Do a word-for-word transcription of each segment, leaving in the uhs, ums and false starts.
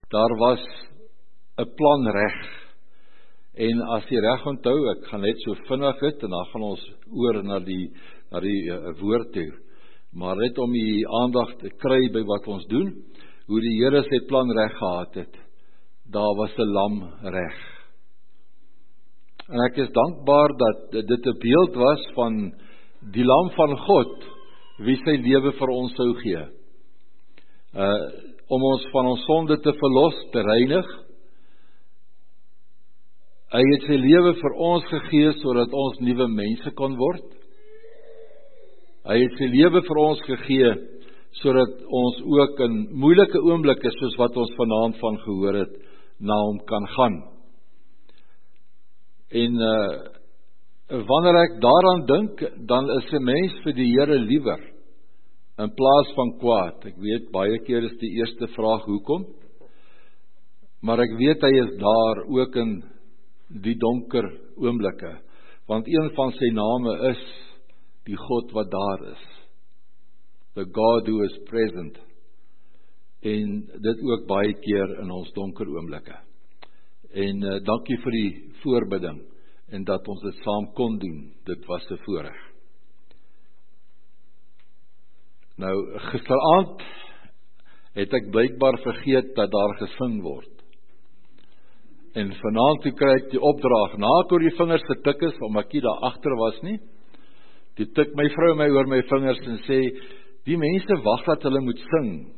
daar was 'n plan reg. En as jy reg onthou, ek gaan net so vinnig dit, en dan gaan ons oor na die, na die uh, woord toe. Maar net om die aandag te kry by wat ons doen, hoe die Here sy plan reg gehad het, daar was 'n lam reg. En ek is dankbaar dat dit 'n beeld was van die lam van God, wie sy lewe vir ons sou gee. Uh, om ons van ons sonde te verlos, te reinig. Hy het sy lewe vir ons gegee, sodat ons nuwe mense kon word. Hy het sy lewe vir ons gegee, sodat ons ook in moeilike oomblikke, soos wat ons vanaand van gehoor het, na hom kan gaan. En uh, wanneer ek daaraan dink, dan is 'n mens vir die Here liewer, in plaas van kwaad. Ek weet, baie keer is die eerste vraag, hoekom? Maar ek weet, hy is daar ook in die donker oomblikke, want een van sy name is, die God wat daar is. The God who is present. En dit ook baie keer in ons donker oomblikke. En uh, dankie vir die voorbidding, en dat ons dit saam kon doen. Dit was 'n voorreg. Nou, gisteraand het ek blykbaar vergeet dat daar gesing word. En vanaand toe kry ek die opdrag, na ek oor die vingers getik is, omdat ek nie daar agter was nie, toe tik my vrou my oor my vingers en sê, die mense wag dat hulle moet sing.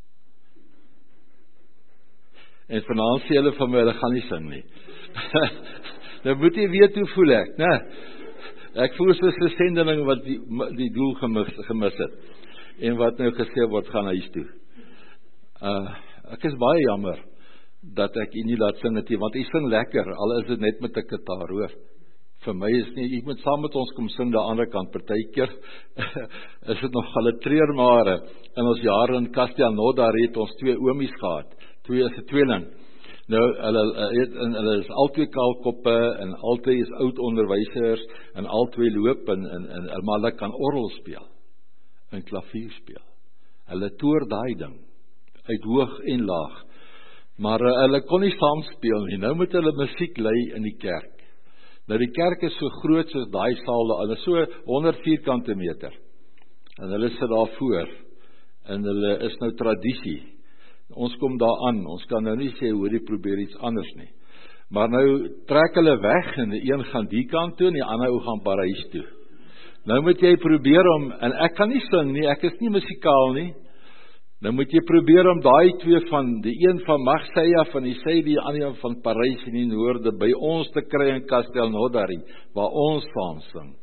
En vanaand sê hulle van my, hulle gaan nie sing nie. Nou moet jy weet hoe voel ek, né? Ek voel soos 'n sendeling wat die, die doel gemis, gemis het. En wat nou gesê word, gaan huis toe. Uh, ek is baie jammer dat ek u nie laat sing het nie, want u sing lekker, al is dit net met 'n gitaar, hoor. Vir my is nie, u moet saam met ons kom sing daar aan die ander kant, partykeer is dit nog al 'n treurmare. In ons jare in Castelnaudary het ons twee oomies gehad, twee is 'n tweeling. Nou, hulle, hulle, hulle is albei kaalkoppe, en albei is oud onderwysers, en albei loop, en, en, en, maar hulle kan orgel speel, en klavier speel. Hulle toer daai ding, uit hoog en laag. Maar uh, hulle kon nie saam speel nie, nou moet hulle musiek lei in die kerk. Nou die kerk is so groot soos daai saal, hulle is so honderd vierkante meter. En hulle sit daar voor, en hulle is nou tradisie. Ons kom daar aan, ons kan nou nie sê, hoor die probeer iets anders nie. Maar nou trek hulle weg, en die een gaan die kant toe, en die ander ou gaan Parys toe. Nou moet jy probeer om, en ek kan nie sing nie, ek is nie musikaal nie, nou moet jy probeer om daai twee van, die een van Marseille van die sy, die ander van Parys in die noorde, by ons te kry in Castelnaudary, waar ons saam sing.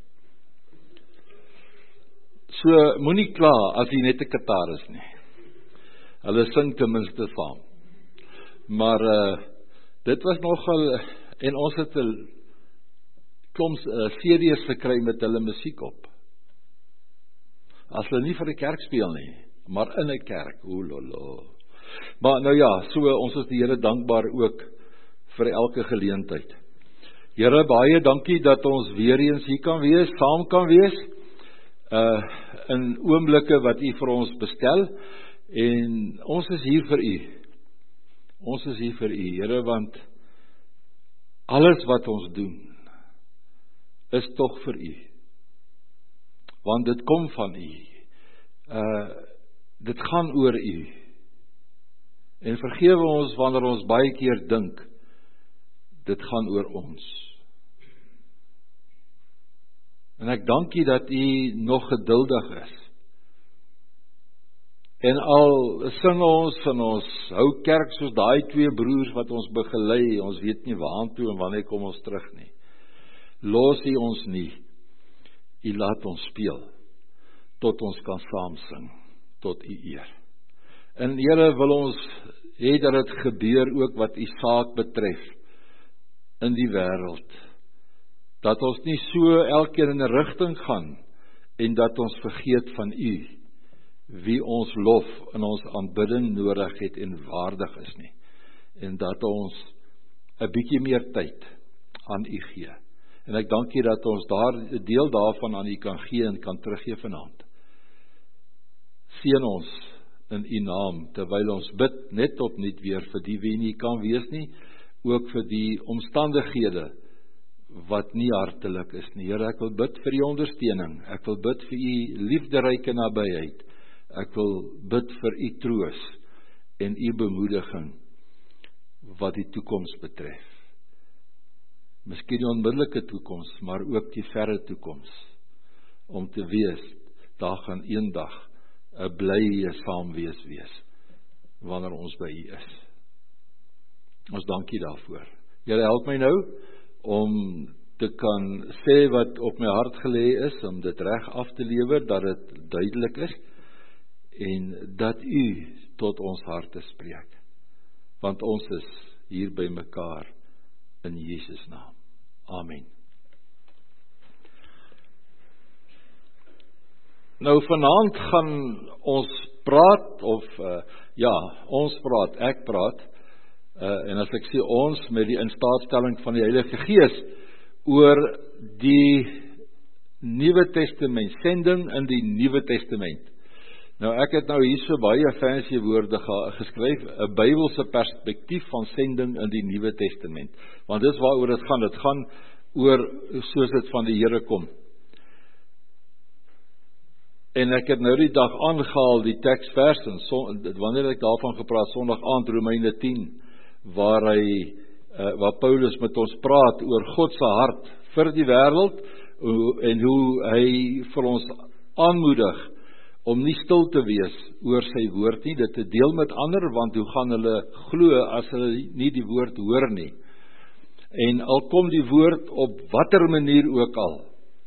So, moenie kla, as jy net 'n gitaar is nie. Hulle sing ten minste saam. Maar, uh, dit was nogal, en ons het 'n klomp uh, C D's gekry met hulle musiek op. As hulle nie vir die kerk speel nie, maar in 'n kerk, oelolo. Maar nou ja, so ons is die Here dankbaar ook vir elke geleentheid. Here, baie dankie dat ons weer eens hier kan wees, saam kan wees, uh, in oomblikke wat u vir ons bestel, en ons is hier vir u. Ons is hier vir u, Here, want alles wat ons doen, is tog vir u. Want dit kom van u. Uh, dit gaan oor u. En vergewe ons wanneer ons baie keer dink, dit gaan oor ons. En ek dank u dat u nog geduldig is. En al sing ons en ons hou kerk soos daai twee broers wat ons begelei, ons weet nie waartoe en wanneer kom ons terug nie. Los u ons nie. U laat ons speel, tot ons kan saam sing, tot u eer. En Here, wil ons hê dat dit gebeur ook wat u saak betref, in die wêreld. Dat ons nie so elkeen in 'n rigting gaan, en dat ons vergeet van u, wie ons lof in ons aanbidding nodig het en waardig is nie. En dat ons 'n bietjie meer tyd aan u gee. En ek dank u dat ons daar 'n deel daarvan aan u kan gee en kan teruggee vanaand. Seën ons in U naam, terwyl ons bid net opnuut weer vir die wie nie kan wees nie, ook vir die omstandighede wat nie hartelik is nie. Here, ek wil bid vir U ondersteuning, ek wil bid vir U liefderyke nabyheid, ek wil bid vir U troos en U bemoediging wat die toekoms betref. Miskien die onmiddellike toekoms, maar ook die verre toekoms, om te wees, daar gaan eendag 'n blye saamwees wees, wanneer ons by U is. Ons dankie daarvoor. Here, help my nou, om te kan sê wat op my hart gelê is, om dit reg af te lewer, dat dit duidelik is, en dat U tot ons harte spreek, want ons is hier by mekaar, in Jesus naam. Amen. Nou vanaand gaan ons praat, of uh, ja, ons praat, ek praat, uh, en as ek sê ons, met die instaatstelling van die Heilige Gees, oor die Nuwe Testament, sending in die Nuwe Testament. Nou ek het nou hier so baie fancy woorde geskryf, 'n Bybelse perspektief van sending in die Nuwe Testament. Want dis waaroor dit gaan, dit gaan oor soos dit van die Here kom. En ek het nou die dag aangehaal die teksvers, en so, wanneer ek daarvan gepraat, Sondag aand Romeine tien, waar hy, uh, waar Paulus met ons praat oor God se hart vir die wêreld, en hoe hy vir ons aanmoedig om nie stil te wees oor sy woord nie, dit te deel met ander, want hoe gaan hulle glo as hulle nie die woord hoor nie. En al kom die woord op watter manier ook al,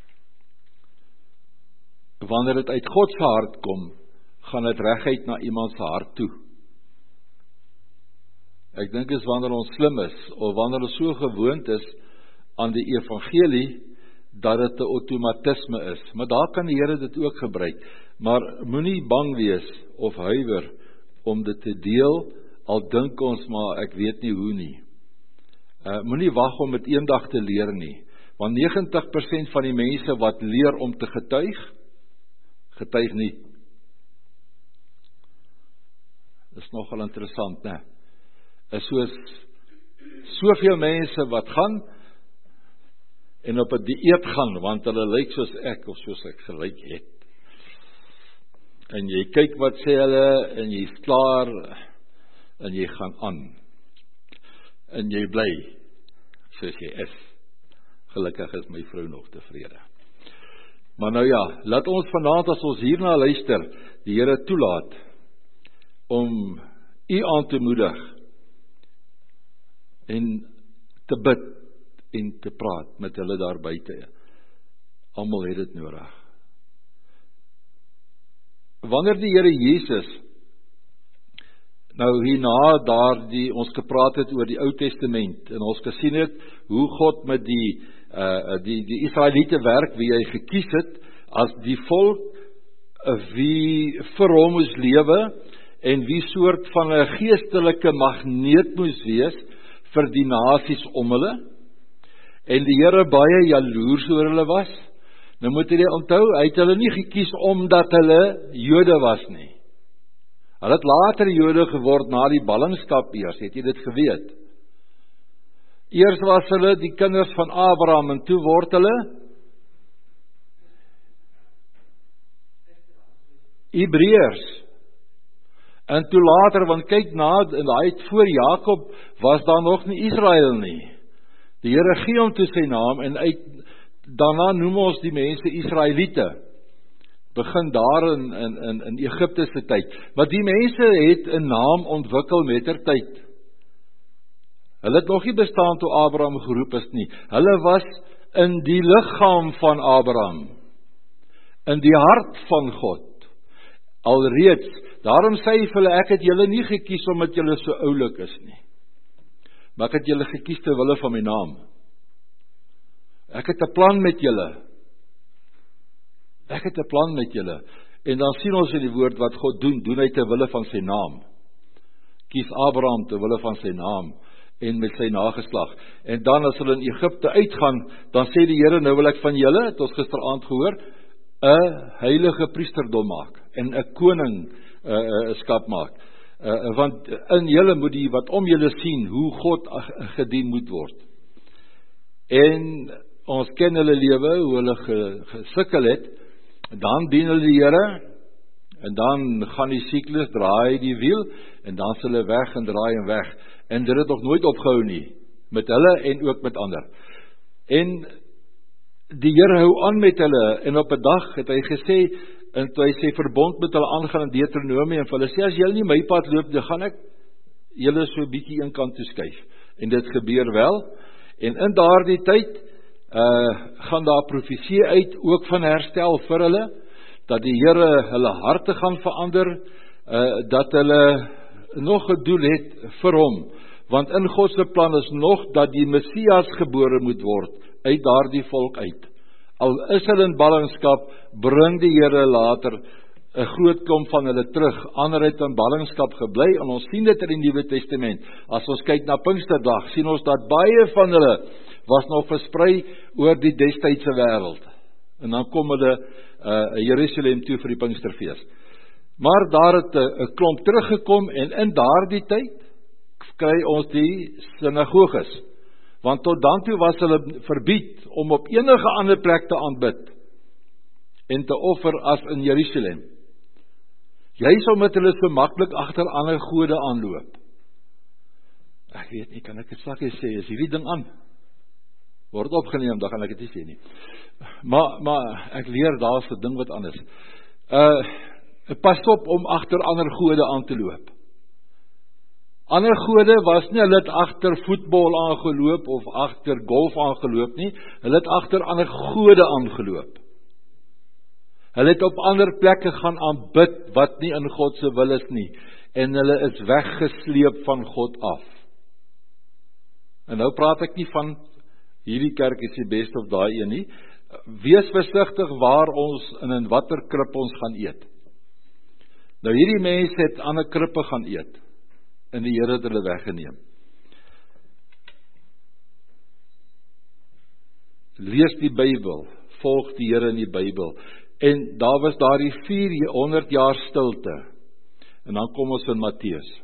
wanneer dit uit God se hart kom, gaan dit reguit na iemand se hart toe. Ek dink is wanneer ons slim is, of wanneer ons so gewoond is aan die evangelie, dat dit 'n outomatisme is. Maar daar kan die Here dit ook gebruik. Maar moenie bang wees of huiwer om dit te deel, al dink ons maar ek weet nie hoe nie. Uh, moenie wag om dit eendag te leer nie, want negentig persent van die mense wat leer om te getuig, getuig nie. Dis nogal interessant, né? Is soos soveel mense wat gaan en op 'n dieet gaan, want hulle lyk soos ek, of soos ek gelyk het. En jy kyk wat sê hulle, en jy's klaar, en jy gaan aan. En jy bly, soos jy is. Gelukkig is my vrou nog tevrede. Maar nou ja, laat ons vanaand, as ons hierna luister, die Here toelaat, om U aan te moedig, en te bid, en te praat met hulle daar buite. Almal het dit nodig. Wanneer die Here Jesus, nou hierna daar die, ons gepraat het oor die Ou Testament, en ons gesien het, hoe God met die, uh, die, die Israeliete werk, wie hy gekies het, as die volk, uh, wie vir hom moes lewe, en wie soort van 'n geestelike magneet moes wees, vir die nasies om hulle, en die Here baie jaloers oor hulle was. Nou moet jy onthou, hy het hulle nie gekies omdat hulle Jode was nie. Hulle het later Jode geword na die ballingskap eers, het jy dit geweet? Eers was hulle die kinders van Abraham, en toe word hulle Hebreërs. En toe later, want kyk na, en hy het voor Jakob, was daar nog nie Israel nie. Die Here gee hom toe sy naam, en uit, daarna noem ons die mense Israeliete. Begin daar in, in, in, in Egipte se tyd. Maar die mense het 'n naam ontwikkel mettertyd. Hulle het nog nie bestaan toe Abraham geroep is nie. Hulle was in die liggaam van Abraham, in die hart van God, alreeds. Daarom sê hy vir hulle, ek het julle nie gekies omdat julle so oulik is nie, maar ek het julle gekies ter wille van my naam. Ek het 'n plan met julle. Ek het 'n plan met julle. En dan sien ons in die woord wat God doen, doen hy ter wille van sy naam. Kies Abraham ter wille van sy naam, en met sy nageslag. En dan as hulle in Egipte uitgaan, dan sê die Here, nou wil ek van julle, het ons gisteraand gehoor, 'n heilige priesterdom maak, en 'n koning, uh, uh, skap maak. Uh, want in julle moet die wat om julle sien, hoe God gedien moet word. En ons ken hulle lewe, hoe hulle gesukkel het, dan dien hulle die Here, en dan gaan die siklus, draai die wiel, en dan is hulle weg en draai en weg. En dit het nog nooit opgehou nie, met hulle en ook met ander. En die Here hou aan met hulle, en op 'n dag het hy gesê, en toe hy sê verbond met hulle aangaan in Deuteronomie, en vir hulle sê, as julle nie my pad loop, dan gaan ek julle so 'n bietjie een kant toe skuif. En dit gebeur wel, en in daardie tyd, uh, gaan daar profesie uit, ook van herstel vir hulle, dat die Here hulle harte gaan verander, uh, dat hulle nog 'n doel het vir hom, want in God se plan is nog dat die Messias gebore moet word, uit daardie volk uit. Al is hulle in ballingskap, bring die Here later 'n groot klomp van hulle terug. Ander het in ballingskap gebly, en ons sien dit in die Nuwe Testament. As ons kyk na Pinksterdag, sien ons dat baie van hulle was nog versprei oor die destydse wêreld. En dan kom hulle uh, Jerusalem toe vir die Pinksterfees. Maar daar het 'n klomp teruggekom, en in daardie tyd kry ons die sinagoges. Want tot dan toe was hulle verbied om op enige ander plek te aanbid en te offer as in Jerusalem. Juis omdat hulle so maklik agter ander gode aanloop. Ek weet nie, kan ek dit straks sê, is hierdie ding aan? Word opgeneem, dan gaan ek dit nie sê nie. Maar, maar ek leer, daar is 'n ding wat anders. Uh, pas op om agter ander gode aan te loop. Ander gode was nie, hulle het agter voetbal aangeloop of agter golf aangeloop nie, hulle het agter ander gode aangeloop. Hulle het op ander plekke gaan aanbid wat nie in God se wil is nie, en hulle is weggesleep van God af. En nou praat ek nie van hierdie kerk is die beste of daai een nie. Wees versigtig waar ons en in watter krib ons gaan eet. Nou hierdie mense het ander krippe gaan eet, en die Here het hulle weggeneem. Lees die Bybel, volg die Here in die Bybel, en daar was daar die vierhonderd jaar stilte, en dan kom ons in Matteus,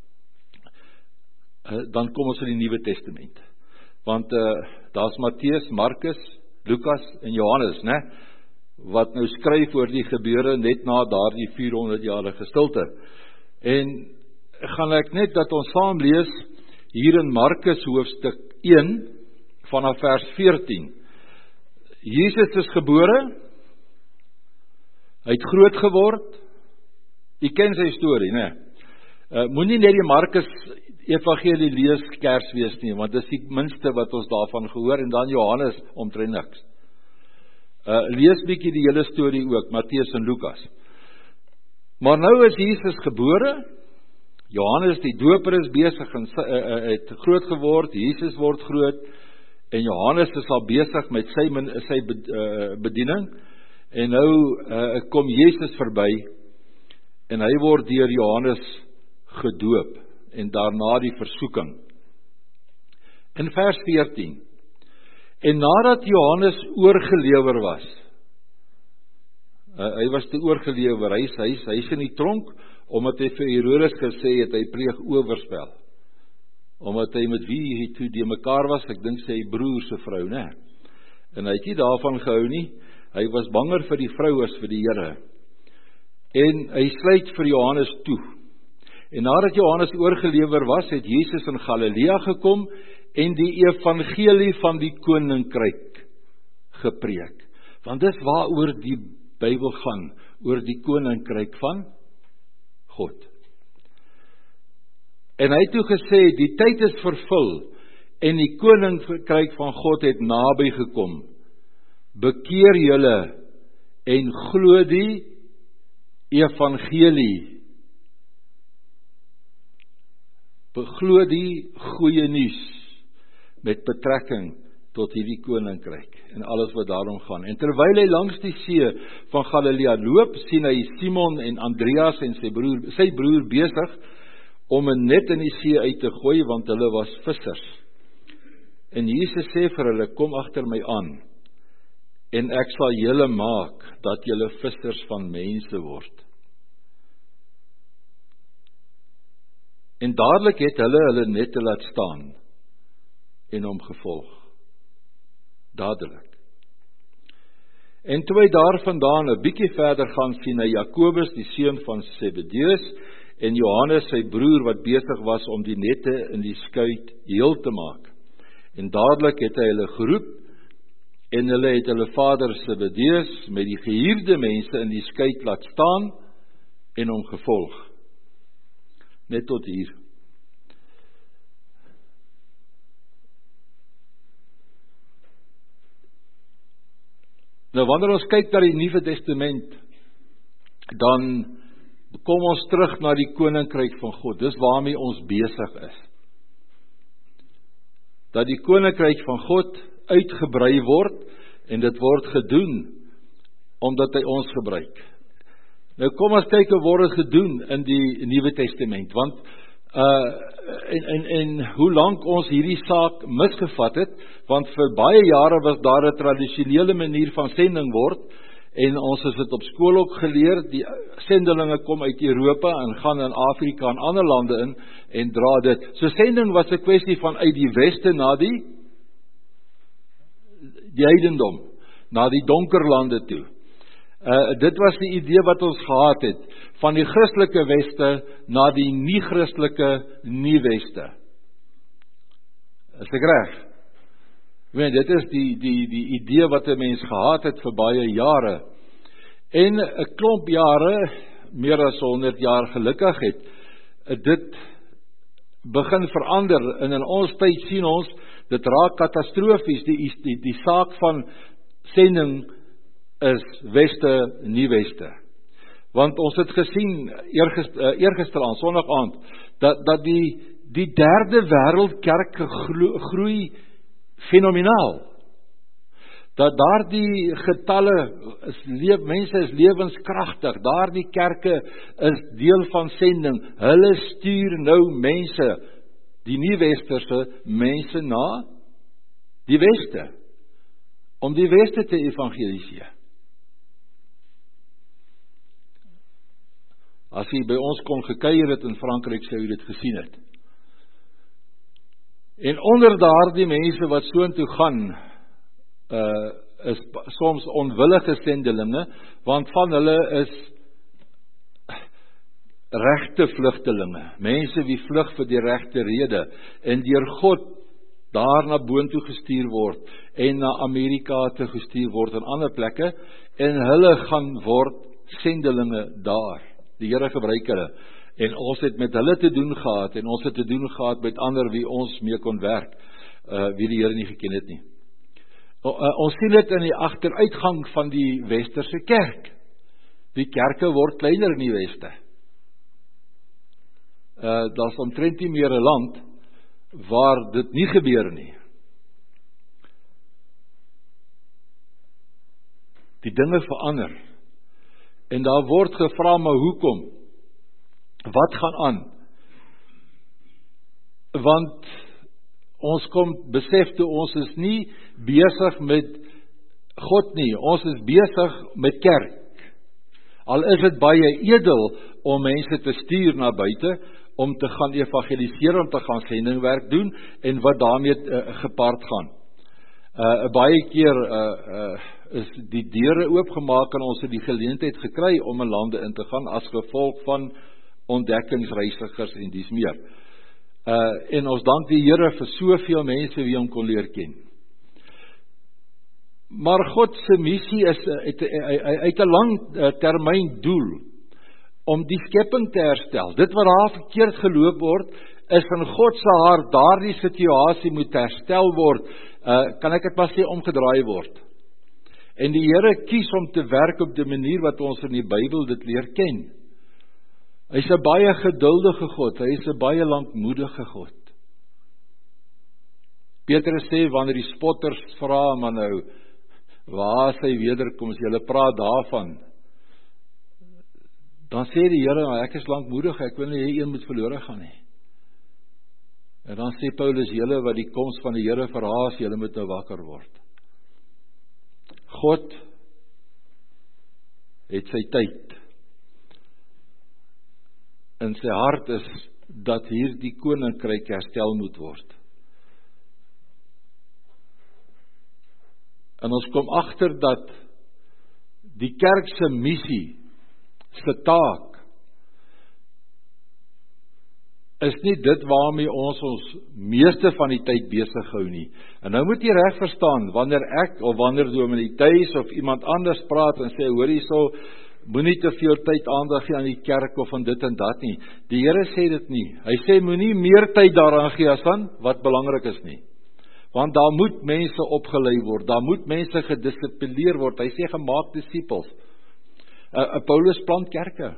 dan kom ons in die Nuwe Testament, want uh, daar is Matteus, Markus, Lukas en Johannes, né, wat nou skryf oor die gebeure net na daar die vierhonderd jarige stilte, en gaan ek net dat ons saam lees hier in Markus hoofstuk een vanaf vers veertien. Jesus is gebore, hy het groot geword. U ken sy storie, né? Uh, Moenie net die Markus evangelie lees Kersfees nie, want dit is die minste wat ons daarvan gehoor, en dan Johannes omtrent niks. Uh, lees bietjie die hele storie ook, Matteus en Lukas. Maar nou is Jesus gebore, Johannes die doper is besig en uh, uh, het groot geword, Jesus word groot, en Johannes is al besig met sy, sy bediening, en nou uh, kom Jesus verby, en hy word deur Johannes gedoop, en daarna die versoeking. In vers veertien, en nadat Johannes oorgelewer was, uh, hy was te oorgelewer, hy is, hy is, hy is in die tronk, omdat hy vir Herodes gesê het, hy pleeg oorspel, omdat hy met wie hy toe die mekaar was, ek dink sy broer se vrou, né? En hy het nie daarvan gehou nie, hy was banger vir die vrou as vir die Here, en hy sluit vir Johannes toe, en nadat Johannes oorgelewer was, het Jesus in Galilea gekom, en die evangelie van die koninkryk gepreek, want dis waaroor die Bybel gaan, oor die koninkryk van God. En hy het toe gesê, die tyd is vervul, en die koninkryk van God het naby gekom. Bekeer julle, en glo die evangelie. Beglo die goeie nuus, met betrekking tot hierdie koninkryk, en alles wat daarom gaan. En terwyl hy langs die see van Galilea loop, sien hy Simon en Andreas en sy broer, sy broer besig, om 'n net in die see uit te gooi, want hulle was vissers. En Jesus sê vir hulle, kom agter my aan, en ek sal julle maak, dat julle vissers van mense word. En dadelik het hulle hulle nette laat staan en hom gevolg. Dadelik. En toe hy daar vandaan 'n bietjie verder gaan, sien hy Jakobus, die seun van Zebedeus, en Johannes, sy broer, wat besig was om die nette in die skuit heel te maak. En dadelik het hy hulle geroep, en hulle het hulle vader Zebedeus met die gehuurde mense in die skuit laat staan en hom gevolg. Net tot hier. Nou, wanneer ons kyk na die Nuwe Testament, dan kom ons terug na die koninkryk van God. Dis waarmee ons besig is. Dat die koninkryk van God uitgebrei word, en dit word gedoen omdat hy ons gebruik. Nou kom ons kyk hoe word dit gedoen in die Nuwe Testament, want uh, en, en, en hoe lank ons hierdie saak misgevat het, want vir baie jare was daar 'n tradisionele manier van sending word, en ons het dit op skool ook geleer, die sendelinge kom uit Europa en gaan in Afrika en ander lande in en dra dit. So sending was 'n kwessie van uit die weste na die die heidendom, na die donker lande toe. Uh, dit was die idee wat ons gehad het, van die Christelike weste na die nie-Christelike nie-weste. Is ek reg? Ek weet, dit is die, die, die idee wat 'n mens gehad het vir baie jare. En 'n klomp jare, meer as honderd jaar gelukkig het, dit begin verander, en in ons tyd sien ons, dit raak katastrofies, die, die, die saak van sending is weste, nie weste. Want ons het gesien, eergister, eergister aan, sondag aand, dat, dat die, die derde wêreldkerk groei, groei fenomenaal. Dat daar die getalle, is leef, mense is lewenskragtig, daar die kerke is deel van sending, hulle stuur nou mense, die nie-westerse mense na die weste, om die weste te evangeliseer. As jy by ons kon gekuier het in Frankryk, sou jy dit gesien het. En onder daardie mense wat soontoe gaan, uh, is soms onwillige sendelinge, want van hulle is regte vlugtelinge, mense wie vlug vir die regte rede, en deur God daar na boontoe gestuur word, en na Amerika te gestuur word, en ander plekke, en hulle gaan word sendelinge daar. Die Here gebruik hulle, en ons het met hulle te doen gehad, en ons het te doen gehad met ander wie ons mee kon werk, uh, wie die Here nie geken het nie. O, uh, ons sien dit in die agteruitgang van die westerse kerk. Die kerke word kleiner in die weste. Uh, daar is omtrent nie meer 'n land waar dit nie gebeur nie. Die dinge verander. En daar word gevra, maar hoekom? Wat gaan aan? Want ons kom besef toe, ons is nie besig met God nie, ons is besig met kerk. Al is dit baie edel om mense te stuur na buite, om te gaan evangeliseer, om te gaan sendingwerk doen, en wat daarmee uh, gepaard gaan. Uh, baie keer uh, uh, is die deure oopgemaak, en ons het die geleentheid gekry om in lande in te gaan, as gevolg van ontdekkingsreisigers en dies meer. Uh, en ons dank die Here vir soveel mense wie hom kon leer ken. Maar God se missie is uit 'n lang termyn doel, om die skepping te herstel. Dit wat daar verkeerd geloop word, is in God se hart, daardie situasie moet herstel word, uh, kan ek dit maar sê, omgedraai word. En die Here kies om te werk op die manier wat ons in die Bybel dit leer ken. Hy is 'n baie geduldige God, hy is 'n baie lankmoedige God. Petrus sê, wanneer die spotters vra, maar nou, waar is hy wederkoms, julle praat daarvan, dan sê die Here, ek is lankmoedig, ek wil nie hê een moet verlore gaan nie. En dan sê Paulus, julle wat die koms van die Here verhaas, julle moet nou wakker word. God het sy tyd, en sy hart is dat hier die koninkryk herstel moet word. En ons kom agter dat die kerk se missie, se taak, is nie dit waarmee ons ons meeste van die tyd besig hou nie. En nou moet jy reg verstaan, wanneer ek, of wanneer Dominee Thuis, of iemand anders praat en sê, hoor hierso, moenie te veel tyd aandag gee aan die kerk, of aan dit en dat nie. Die Here sê dit nie. Hy sê, moenie meer tyd daaraan gee as aan wat belangrik is nie. Want daar moet mense opgelei word, daar moet mense gedissiplineer word. Hy sê, gemaak disippels. Uh, uh, Paulus plant kerke.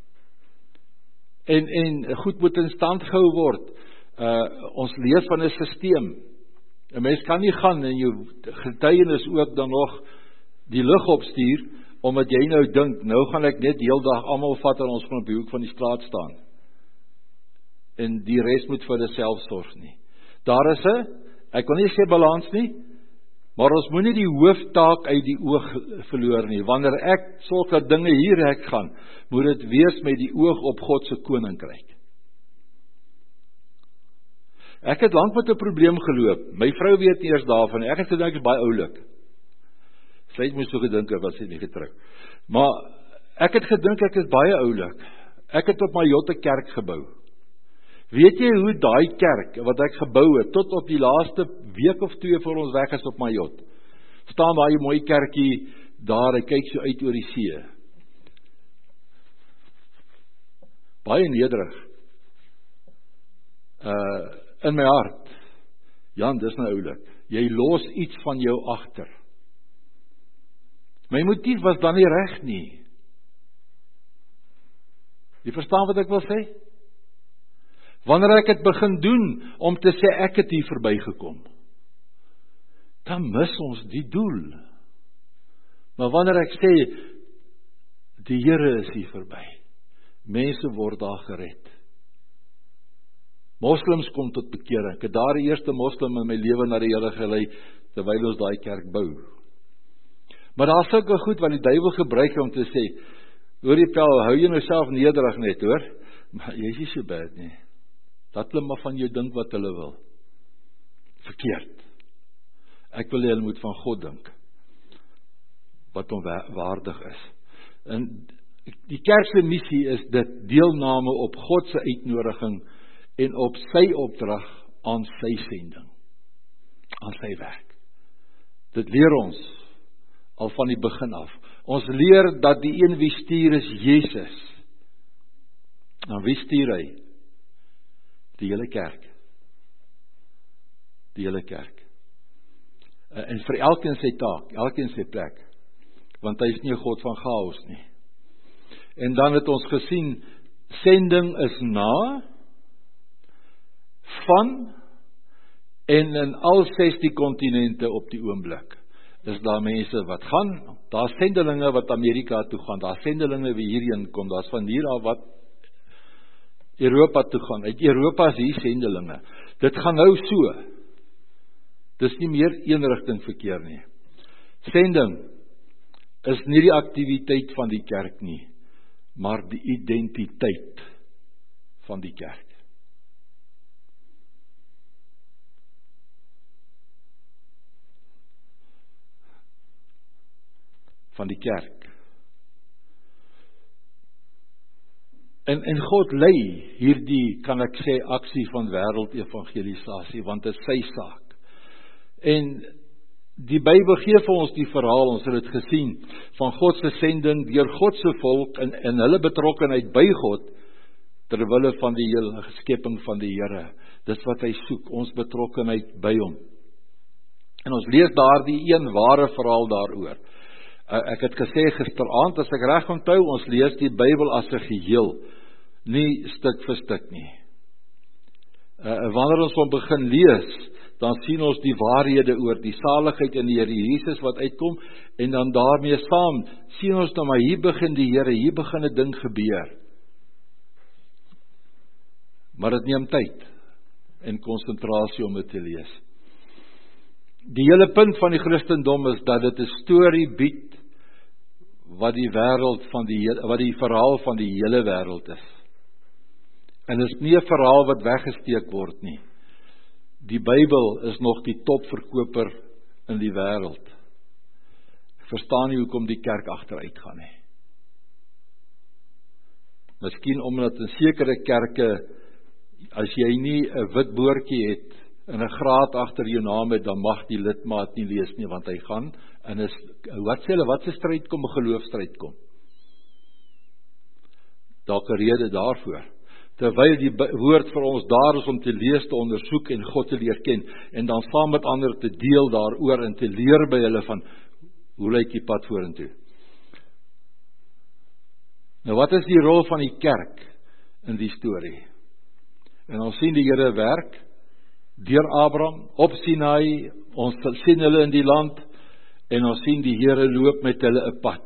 En, en goed moet in stand gehou word. Uh, ons leef van 'n sisteem. 'n Mens kan nie gaan en jou getuienis ook dan nog die lug opstuur, omdat jy nou dink, nou gaan ek net die hele dag almal vat en ons gaan op die hoek van die straat staan. En die res moet vir hulle self sorg nie. Daar is 'n, ek wil nie sê balans nie, maar ons moenie die hooftaak uit die oog verloor nie. Wanneer ek sulke dinge hier ek gaan, moet dit wees met die oog op God se koninkryk. Ek het lank met 'n probleem geloop. My vrou weet nie eers daarvan. Ek het gedink ek is baie oulik. Sy het moes so gedink het, was sy nie getrou. Maar ek het gedink ek is baie oulik. Ek het op Majotte kerk gebou. Weet jy hoe daai kerk, wat ek gebou het, tot op die laaste week of twee voor ons weg is op Majotte, staan daai mooi kerkie daar, hy kyk so uit oor die see. Baie nederig. Uh, in my hart, Jan, dis nou oulik, jy los iets van jou agter. My motief was dan nie reg nie. Jy verstaan wat ek wil sê? Wanneer ek het begin doen, om te sê ek het hier verbygekom, dan mis ons die doel. Maar wanneer ek sê, die Here is hier verby, mense word daar gered. Moslims kom tot bekering. Ek het daar die eerste moslim in my lewe na die Here gelei, terwyl ons daai kerk bou. Maar daar is sulke goed wat die duiwel gebruik om te sê, hoor jy Pel, hou jy nou self nederig net hoor, maar jy is nie so bad nie. Dat hulle maar van jou dink wat hulle wil. Verkeerd. Ek wil hulle moet van God dink, wat onwaardig is. En die kerk se missie is dit, deelname op God se uitnodiging, en op sy opdrag aan sy sending, aan sy werk. Dit leer ons, al van die begin af. Ons leer dat die een wie stuur is Jesus. En wie stuur hy? Die hele kerk. Die hele kerk. En vir elkeen sy taak, elkeen sy plek. Want hy is nie 'n God van chaos nie. En dan het ons gesien, sending is na, van, en in al sestie kontinente op die oomblik. Is daar mense wat gaan, daar is sendelinge wat Amerika toe gaan, daar is sendelinge wie hierheen kom, daar is van hier af wat Europa toe gaan, uit Europa is hier sendelinge. Dit gaan nou so. Dis nie meer eenrigting verkeer nie. Sending is nie die aktiwiteit van die kerk nie, maar die identiteit van die kerk. Van die kerk. En, en God lei hierdie, kan ek sê, aksie van wêreldevangelisasie, want dit is sy saak. En die Bybel gee vir ons die verhaal, ons het dit gesien, van God se sending deur God se volk, en, en hulle betrokkenheid by God, terwille van die hele skepping van die Here. Dis wat hy soek, ons betrokkenheid by hom. En ons lees daar die een ware verhaal daaroor. Ek het gesê gisteraand, as ek reg onthou, ons lees die Bybel as 'n geheel, nie stuk vir stuk nie. Uh, wanneer ons hom begin lees, dan sien ons die waarhede oor die saligheid in die Here Jesus wat uitkom, en dan daarmee saam, sien ons dan maar hier begin die Here, hier begin 'n ding gebeur. Maar dit neem tyd en konsentrasie om dit te lees. Die hele punt van die Christendom is dat dit 'n storie bied wat die wêreld van die wat die verhaal van die hele wêreld is. En dit is nie 'n verhaal wat weggesteek word nie. Die Bybel is nog die topverkoper in die wêreld. Ek verstaan nie hoekom die kerk agteruit gaan nie. Miskien omdat in sekere kerke, as jy nie 'n wit boortjie het en 'n graad agter jou naam het, dan mag die lidmaat nie lees nie, want hy gaan in 'n wat sê hulle, wat se stryd kom, 'n geloofstryd kom. Dalk 'n rede daarvoor. Terwyl die woord vir ons daar is om te lees, te ondersoek en God te leer ken, en dan saam met ander te deel daaroor en te leer by hulle van, hoe lyk die pad vorentoe? Nou wat is die rol van die kerk in die storie? En ons sien die Here werk deur Abraham op Sinai, ons sien hulle in die land en ons sien die Here loop met hulle 'n pad.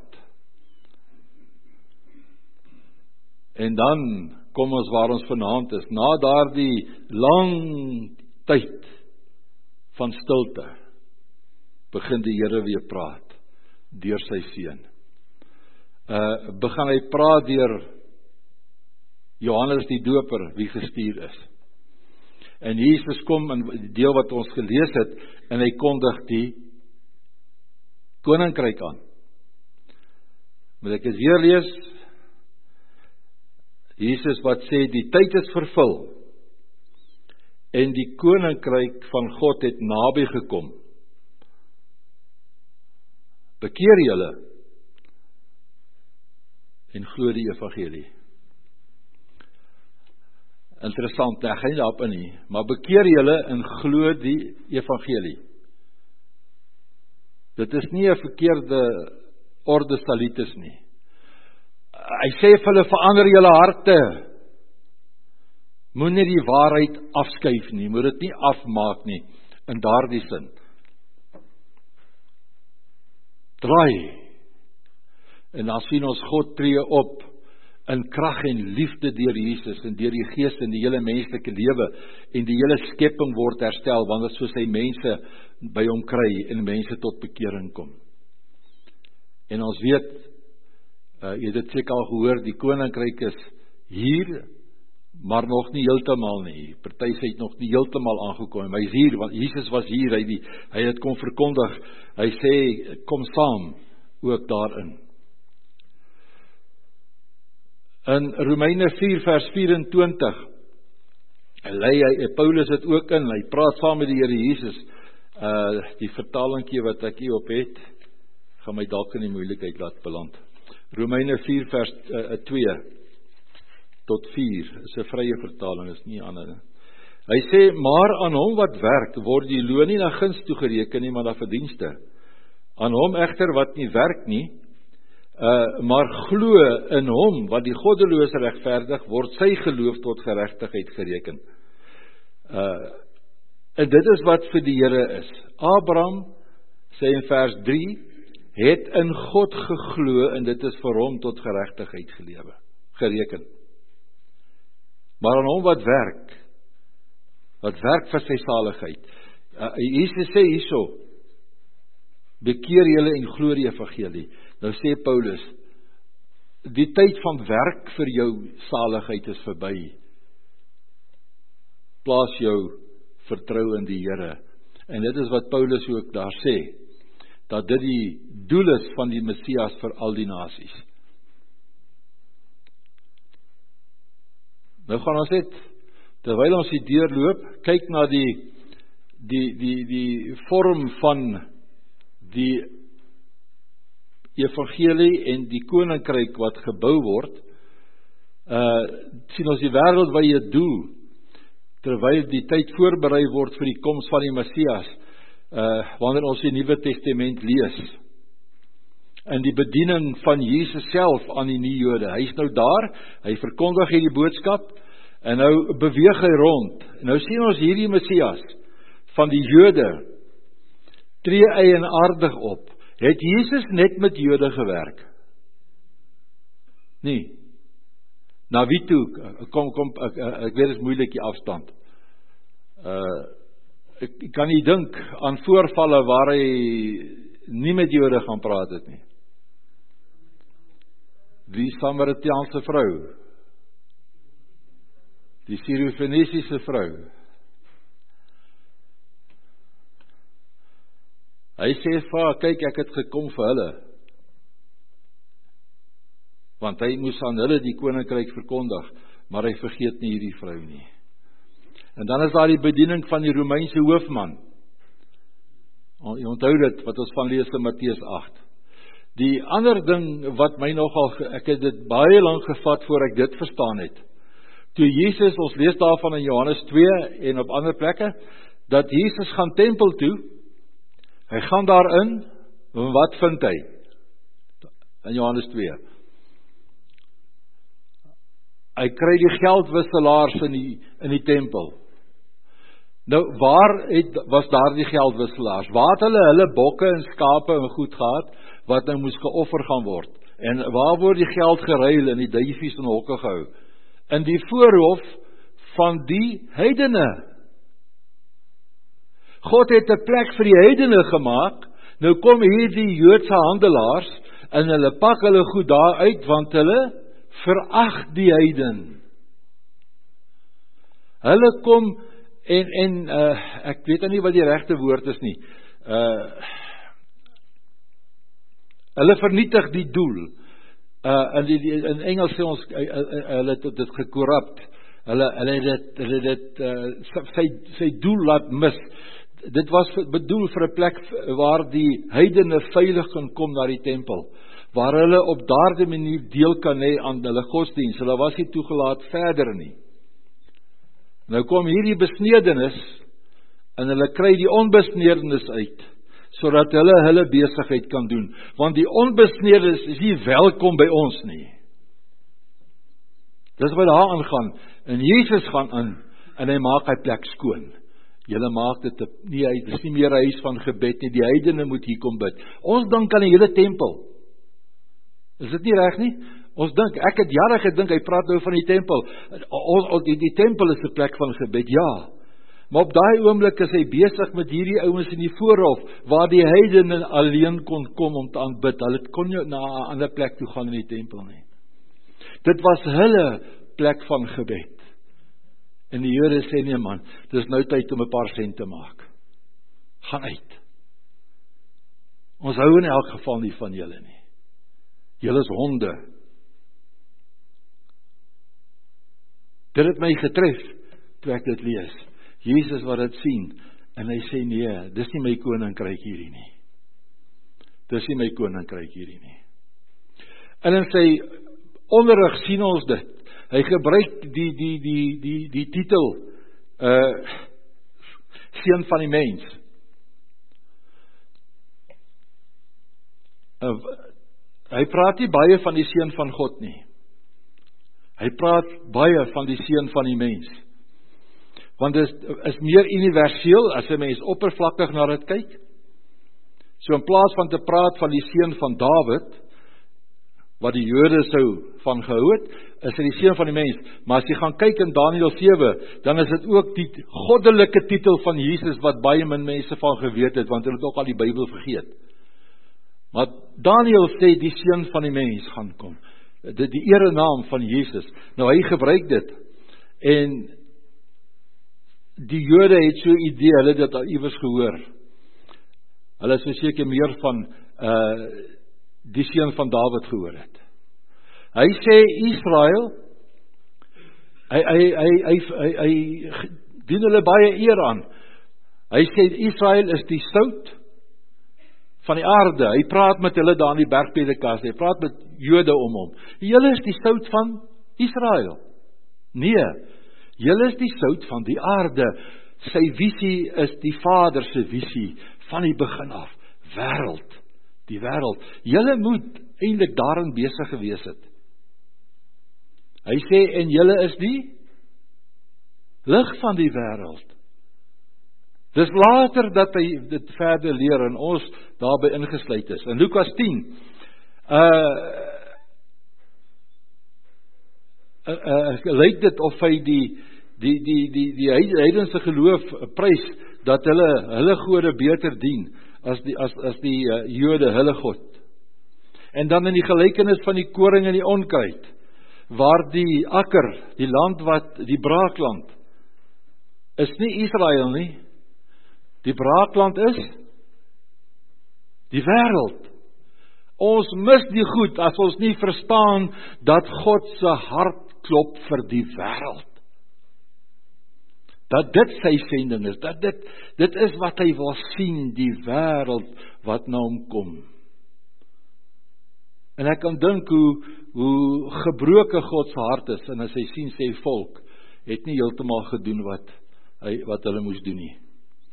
En dan kom ons waar ons vanaand is, na daardie lang tyd van stilte, begin die Here weer praat deur sy seun. Uh, begin hy praat deur Johannes die Doper, wie gestuur is. En Jesus kom in die deel wat ons gelees het, en hy kondig die koninkryk aan. Moet ek dit weer lees? Jesus wat sê, die tyd is vervul, en die koninkryk van God het naby gekom. Bekeer julle, en glo die evangelie. Interessant, ek gaan nie daarop in nie, maar bekeer julle en glo die evangelie. Dit is nie 'n verkeerde orde salitis nie. Hy sê vir hulle, verander julle harte. Moet nie die waarheid afskuif nie, moet dit nie afmaak nie, in daardie sin. Draai. En dan sien ons God tree op in krag en liefde deur Jesus en deur die Gees in die hele menslike lewe, en die hele skepping word herstel, wanneer soos hy mense by hom kry en mense tot bekering kom. En ons weet, uh, jy het dit seker al gehoor, die koninkryk is hier, maar nog nie heeltemal nie. Party sê het nog nie heeltemal aangekom, maar hy is hier, want Jesus was hier, hy, die, hy het kom verkondig, hy sê, kom saam, ook daarin. In Romeine vier vers vyf-en-twintig, lei hy, Paulus het ook in, hy praat saam met die Here Jesus, uh, die vertalingkie wat ek hier op het, gaan my dalk in die moeilikheid laat beland. Romeine vier vers uh, twee tot vier, is 'n vrye vertaling, is nie ander. Hy sê, maar aan hom wat werk, word die loon nie na guns toegereken nie, maar na verdienste. Aan hom egter wat nie werk nie, Uh, maar glo in hom, wat die goddelose regverdig, word sy geloof tot geregtigheid gereken. Uh, en dit is wat vir die Here is. Abraham, sê in vers drie, het in God geglo, en dit is vir hom tot geregtigheid gelewe, gereken. Maar aan hom wat werk, wat werk vir sy saligheid. Uh, Jesus sê hierso, bekeer julle en glo die evangelie. Nou sê Paulus, die tyd van werk vir jou saligheid is verby. Plaas jou vertrou in die Here. En dit is wat Paulus ook daar sê, dat dit die doel is van die Messias vir al die nasies. Nou gaan ons net, terwyl ons die deur loop, kyk na die die die die vorm van die evangelie en die koninkryk wat gebou word, uh, sien ons die wêreld wat jy doel, terwyl die tyd voorberei word vir die koms van die Messias, uh, wanneer ons die Nuwe Testament lees, en die bediening van Jesus self aan die nie Jode, hy is nou daar, hy verkondig hierdie boodskap, en nou beweeg hy rond, en nou sien ons hierdie Messias, van die Jode, tree eienaardig op. Het Jesus net met Jode gewerk? Nee. Na wie toe? Kom, kom, ek, ek weet, is moeilik die afstand. Uh, ek, ek kan nie dink aan voorvalle waar hy nie met Jode gaan praat het nie. Die Samaritaanse vrou. die Sirofenisiese vrou. Hy sê vir haar, kyk, ek het gekom vir hulle. Want hy moes aan hulle die koninkryk verkondig, maar hy vergeet nie hierdie vrou nie. En dan is daar die bediening van die Romeinse hoofman. Jy onthou dit, wat ons van lees in Matteus agt. Die ander ding wat my nogal, ek het dit baie lang gevat voor ek dit verstaan het. Toe Jesus, ons lees daarvan in Johannes twee en op ander plekke, dat Jesus gaan tempel toe, hy gaan daarin, en wat vind hy? In Johannes twee. Hy kry die geldwisselaars in die, in die tempel. Nou, waar het, was daar die geldwisselaars? Waar het hulle hulle bokke en skape en goed gehad, wat nou moes geoffer gaan word? En waar word die geld geruil en die duifies in hokke gehou? In die voorhof van die heidene. God het 'n plek vir die heidene gemaak, nou kom hier die Joodse handelaars, en hulle pak hulle goed daar uit, want hulle verag die heiden. Hulle kom, en, en uh, ek weet nie wat die regte woord is nie, uh, hulle vernietig die doel, uh, in, die, in Engels sê ons, uh, uh, hulle het dit gekorrupt, hulle, hulle het dit, hulle dit uh, sy, sy doel laat mis. Dit was bedoel vir 'n plek waar die heidene veilig kan kom na die tempel, waar hulle op daardie manier deel kan hê aan hulle godsdiens. Hulle was nie toegelaat verder nie. Nou kom hierdie besnedenis, en hulle kry die onbesnedenis uit, sodat hulle hulle besigheid kan doen. Want die onbesnedenis is nie welkom by ons nie. Dis wat daar aangaan. En Jesus gaan in, en hy maak hy plek skoon. Julle maak dit nie, dit is nie meer 'n huis van gebed nie, die heidene moet hier kom bid. Ons dink aan die hele tempel. Is dit nie reg nie? Ons dink, ek het jare gedink, hy praat nou van die tempel. Ons, die, die tempel is 'n plek van gebed, ja. Maar op daai oomblik is hy besig met hierdie ouens in die voorhof, waar die heidene alleen kon kom om te aanbid. Hulle kon nie na 'n ander plek toe gaan in die tempel nie. Dit was hulle plek van gebed. En die Here sê, nee man, dis nou tyd om 'n paar sent te maak. Gaan uit. Ons hou in elk geval nie van julle nie. Julle is honde. Dit het my getref, toe ek dit lees. Jesus wat dit sien, en hy sê, nee, dis nie my koninkryk hierdie nie. Dis nie my koninkryk hierdie nie. En in sy onderrig sien ons dit. Hy gebruik die, die, die, die, die titel, uh, seun van die mens. Uh, hy praat nie baie van die seun van God nie. Hy praat baie van die seun van die mens. Want dit is, is meer universeel, as 'n mens oppervlakkig na dit kyk. So in plaas van te praat van die seun van Dawid, wat die Jode sou van gehou het, is dit die seun van die mens. Maar as jy gaan kyk in Daniël sewe, dan is dit ook die goddelike titel van Jesus, wat baie min mense van geweet het, want hulle het ook al die Bybel vergeet. Maar Daniël sê, die seun van die mens gaan kom. Die, die erenaam van Jesus. Nou hy gebruik dit. En die Jode het so 'n idee, hulle het dit al iewers gehoor. Hulle is verseker meer van uh, die seun van Dawid gehoor het. Hy sê Israel, hy, hy, hy, hy, hy, hy doen hulle baie eer aan. Hy sê Israel is die sout van die aarde. Hy praat met hulle daar in die berg Pedekast. Hy praat met Jode om hom. Julle is die sout van Israel. Nee, julle is die sout van die aarde. Sy visie is die Vader se visie van die begin af. Wêreld, die wêreld. Julle moet eintlik daarin besig gewees het. Hy sê, en julle is die lig van die wêreld. Dis later dat hy dit verder leer en ons daarby ingesluit is. In Lukas tien, uh, uh, uh, lyk dit of hy die die die die die heidense geloof prys dat hulle hulle gode beter dien as die as as die uh, Jode hulle God. En dan in die gelykenis van die koring en die onkruid, waar die akker, die land wat, die braakland, is nie Israel nie. Die braakland is die wêreld. Ons mis die goed as ons nie verstaan dat God se hart klop vir die wêreld. Dat dit sy sending is, dat dit, dit is wat hy wil sien, die wêreld wat na hom kom. En ek kan dink hoe, hoe gebroke God se hart is, en as hy sien sy volk, het nie heeltemal gedoen wat, hy, wat hulle moes doen nie.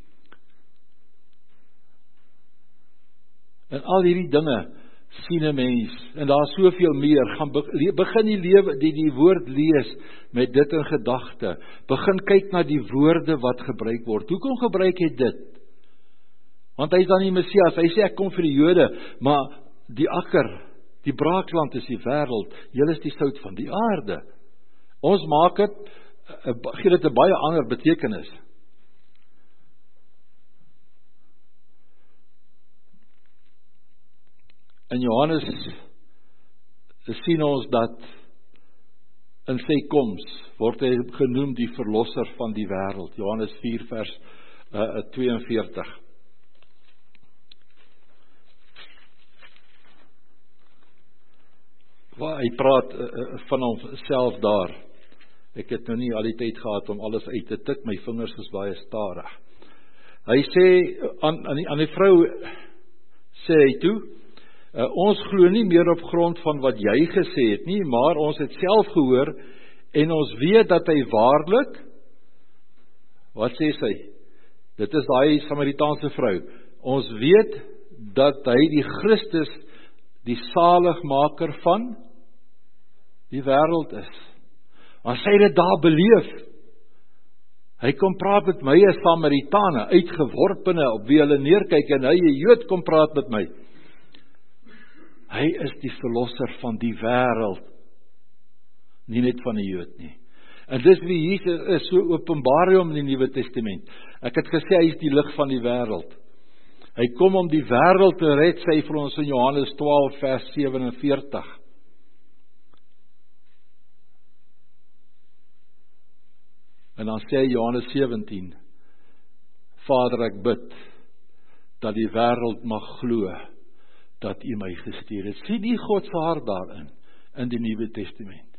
En al hierdie dinge sien 'n mens, en daar is soveel meer, gaan begin die lewe, die, die woord lees, met dit in gedagte, begin kyk na die woorde wat gebruik word. Hoekom gebruik hy dit? Want hy is dan die Messias, hy sê ek kom vir die Jode, maar die akker, die braakland is die wêreld, julle is die sout van die aarde. Ons maak dit, gee dit 'n baie ander betekenis. In Johannes sien ons dat in sy koms word hy genoem die verlosser van die wêreld. Johannes vier vers uh, tweeënveertig. Waar hy praat uh, van homself daar. Ek het nou nie al die tyd gehad om alles uit te tik, my vingers is baie stadig. Hy sê aan, aan, die, aan die vrou sê hy toe, Uh, ons glo nie meer op grond van wat jy gesê het nie, maar ons het self gehoor en ons weet dat hy waarlik, wat sê sy? Dit is daai Samaritaanse vrou. Ons weet dat hy die Christus, die saligmaker van die wêreld is. Want sy het dit daar beleef. Hy kom praat met my as Samaritane, uitgeworpene op wie hulle neerkyk, en hy 'n Jood kom praat met my. Hy is die verlosser van die wêreld, nie net van die Jood nie. En dis wie Jesus is, so openbaar hy hom in die Nuwe Testament. Ek het gesê hy is die lig van die wêreld. Hy kom om die wêreld te red, sê hy vir ons in Johannes twaalf vers sewenveertig. En dan sê hy Johannes sewentien, Vader, ek bid dat die wêreld mag glo dat U my gestuur het. Sien die God se hart daarin, in die Nuwe Testament.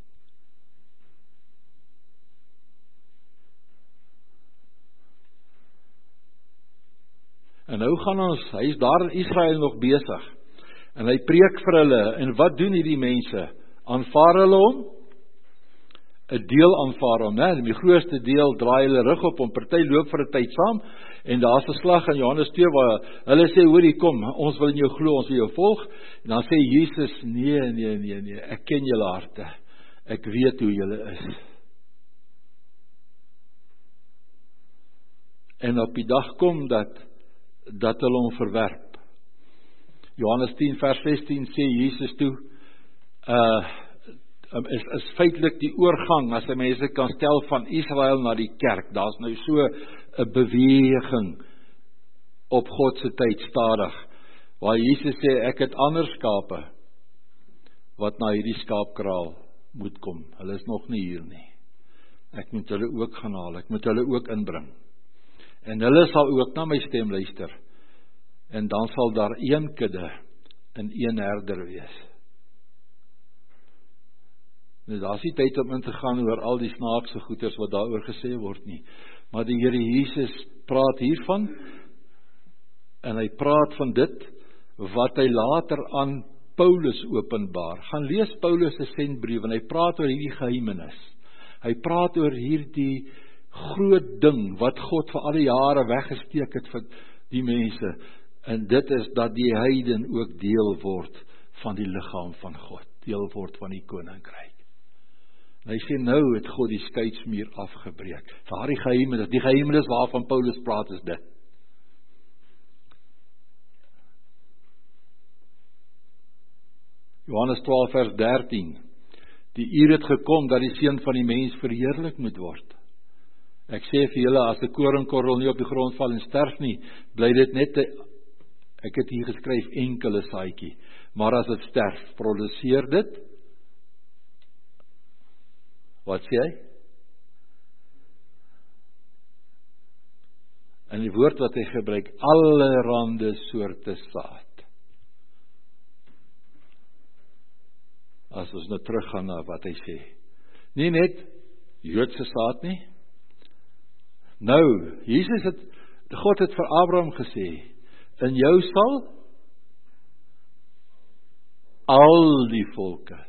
En nou gaan ons, hy is daar in Israel nog besig, en hy preek vir hulle, en wat doen hierdie mense? Aanvaar hulle hom? 'n deel aanvaar hom, né? Die grootste deel draai hulle rug op hom, party loop vir 'n tyd saam, en daar's 'n slag in Johannes twee waar hulle sê, hoorie, kom, ons wil in jou glo, ons wil jou volg, en dan sê Jesus, nee, nee, nee, nee, ek ken julle harte, ek weet hoe julle is. En op die dag kom dat, dat hulle hom verwerp. Johannes tien vers sestien sê Jesus toe, uh, is, is feitelik die oorgang, as jy mense kan stel, van Israel na die kerk. Daar's nou so 'n beweging op God se tyd stadig, waar Jesus sê, ek het ander skape, wat na hierdie skaapkraal moet kom. Hulle is nog nie hier nie. Ek moet hulle ook gaan haal, ek moet hulle ook inbring. En hulle sal ook na my stem luister, en dan sal daar een kudde en een herder wees. Nou, daar is nie tyd om in te gaan oor al die snaakse goeters wat daaroor gesê word nie. Maar die Here Jesus praat hiervan, en hy praat van dit, wat hy later aan Paulus openbaar. Gaan lees Paulus se sendbrief, en hy praat oor hierdie geheimenis. Hy praat oor hierdie groot ding, wat God vir al die jare weggesteek het vir die mense, en dit is dat die heiden ook deel word van die liggaam van God, deel word van die koninkryk. En hy sê, nou het God die skeidsmuur afgebreek. Daardie geheimenis, die geheimenis waarvan Paulus praat is dit. Johannes twaalf vers dertien. Die uur het gekom dat die seun van die mens verheerlik moet word. Ek sê vir julle, as 'n koringkorrel nie op die grond val en sterf nie, bly dit net 'n, ek het hier geskryf, enkele saadjie. Maar as dit sterf, produseer dit Wat sê hy? En die woord wat hy gebruik, allerhande soorte saad. As ons nou teruggaan na wat hy sê. Nie net Joodse saad nie. Nou, Jesus het, God het vir Abraham gesê, in jou sal al die volke.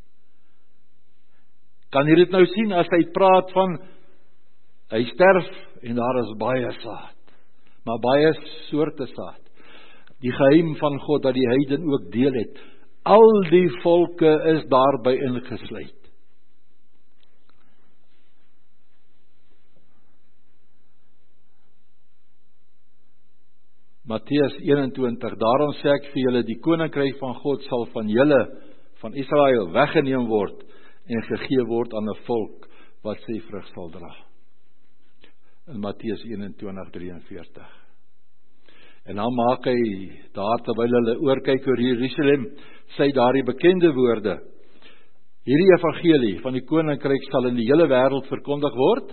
Kan jy dit nou sien as hy praat van, hy sterf en daar is baie saad, maar baie soorte saad. Die geheim van God dat die heiden ook deel het. Al die volke is daarby ingesluit. Matteus eenentwintig, daarom sê ek vir julle, die koninkryk van God sal van julle, van Israel, weggeneem word en gegee word aan 'n volk wat sy vrug sal dra. In Matteus eenentwintig drieënveertig. En dan maak hy, daar terwyl hulle oorkyk oor Jerusalem, sê daar die bekende woorde, hierdie evangelie van die koninkryk sal in die hele wêreld verkondig word,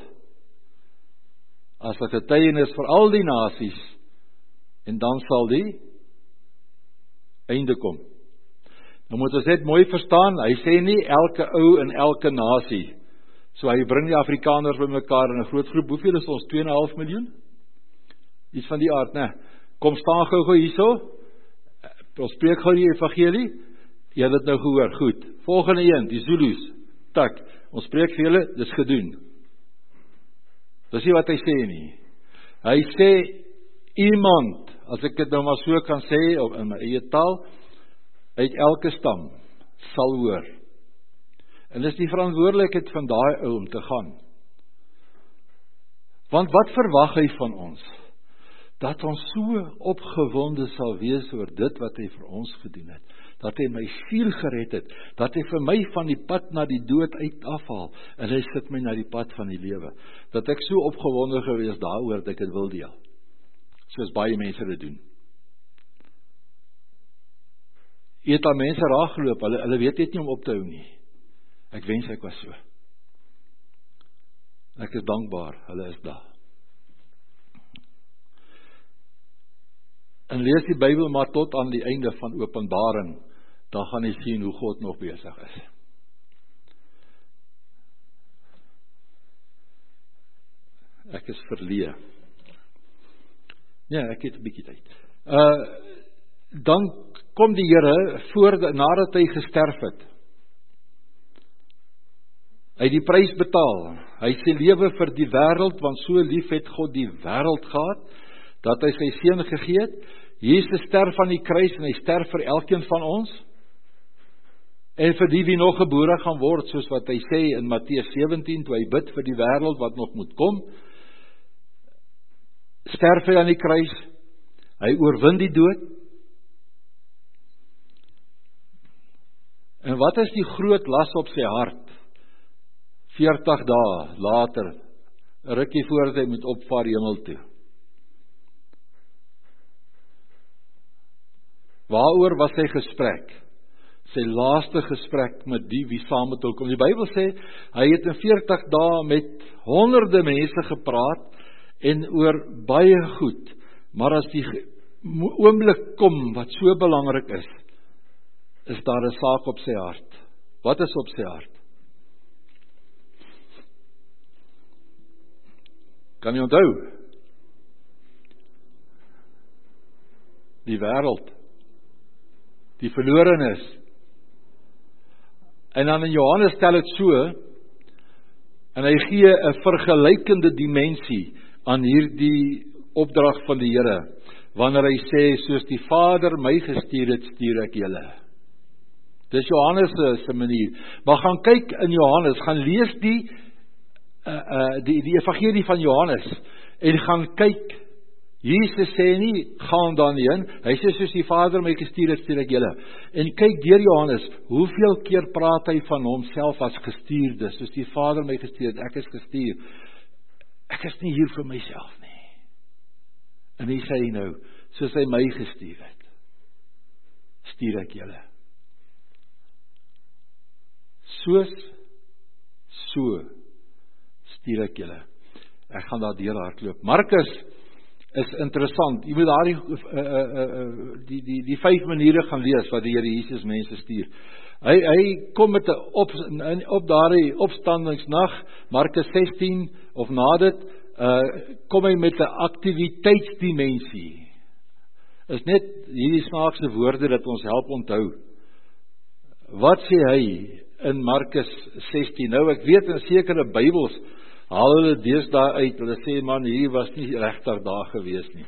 as 'n getuienis vir al die nasies, en dan sal die einde kom. Nou moet ons net mooi verstaan, hy sê nie elke ou in elke nasie, so hy bring die Afrikaners by mekaar in 'n groot groep, hoeveel is ons, twee en 'n half miljoen? Iets van die aard, né? Kom staan gou gou hierso, ons spreek gou die evangelie, jy het dit nou gehoor, goed, volgende een, die Zulus, tak, ons spreek vir julle, dis gedoen. Dis nie wat hy sê nie. Hy sê, iemand, as ek dit nou maar so kan sê, of in my eie taal, uit elke stam, sal hoor. En dis die verantwoordelikheid van daai ou om te gaan. Want wat verwag hy van ons? Dat ons so opgewonde sal wees oor dit wat hy vir ons gedoen het. Dat hy my siel gered het. Dat hy vir my van die pad na die dood uit afhaal. En hy sit my na die pad van die lewe. Dat ek so opgewonde gewees daaroor dat ek dit wil deel. Soos baie mense dit doen. Jy het aan mense raaggeloop, hulle, hulle weet net nie om op te hou nie. Ek wens ek was so. Ek is dankbaar, hulle is daar. En lees die Bybel maar tot aan die einde van Openbaring, dan gaan jy sien hoe God nog besig is. Ek is verleë. Ja, ek het 'n bietjie tyd. Uh, dan kom die Here voor, nadat hy gesterf het. Hy het die prys betaal. Hy sê lewe vir die wêreld, want so lief het God die wêreld gehad, dat hy sy seun gegee het. Jesus sterf aan die kruis en hy sterf vir elkeen van ons. En vir die wie nog gebore gaan word, soos wat hy sê in Matteus sewentien, toe hy bid vir die wêreld wat nog moet kom. Sterf hy aan die kruis, hy oorwin die dood. En wat is die groot las op sy hart? veertig dae later, 'n rukkie voordat hy moet opvaar hemel toe. Waaroor was sy gesprek? Sy laaste gesprek met die wie saam met hom kom. Die Bybel sê, hy het in veertig dae met honderde mense gepraat, en oor baie goed, maar as die oomblik kom wat so belangrik is, is daar 'n saak op sy hart. Wat is op sy hart? Kan jy onthou? Die wêreld, die verlorenes. En dan in Johannes stel dit so, en hy gee 'n vergelykende dimensie aan hierdie opdrag van die Here, wanneer hy sê, soos die Vader my gestuur het, stuur ek julle. Dis Johannes se manier. Maar gaan kyk in Johannes, gaan lees die, uh, uh, die, die evangelie van Johannes, en gaan kyk, Jesus sê nie, gaan dan nie in, hy sê, soos die Vader my gestuur het, stuur ek julle. En kyk deur Johannes, hoeveel keer praat hy van homself as gestuurde, soos die Vader my gestuur het, ek is gestuur. Ek is nie hier vir myself nie. En hy sê nou, soos hy my gestuur het, stuur ek julle. Soos So stuur ek julle. Ek gaan daar deur hardloop. Markus is interessant. Jy moet daar die, uh, uh, uh, die, die, die vyf maniere gaan lees wat die Here Jesus mense stuur. Hy, hy kom met 'n op, op daardie opstandingsnag, Markus sestien, of na dit, uh, kom hy met 'n aktiwiteitsdimensie. Is net hierdie snaakse woorde dat ons help onthou. Wat sê hy in Markus sestien? Nou ek weet in sekere Bybels haal hulle deesdae uit, hulle sê man, hier was nie regtig daar gewees nie.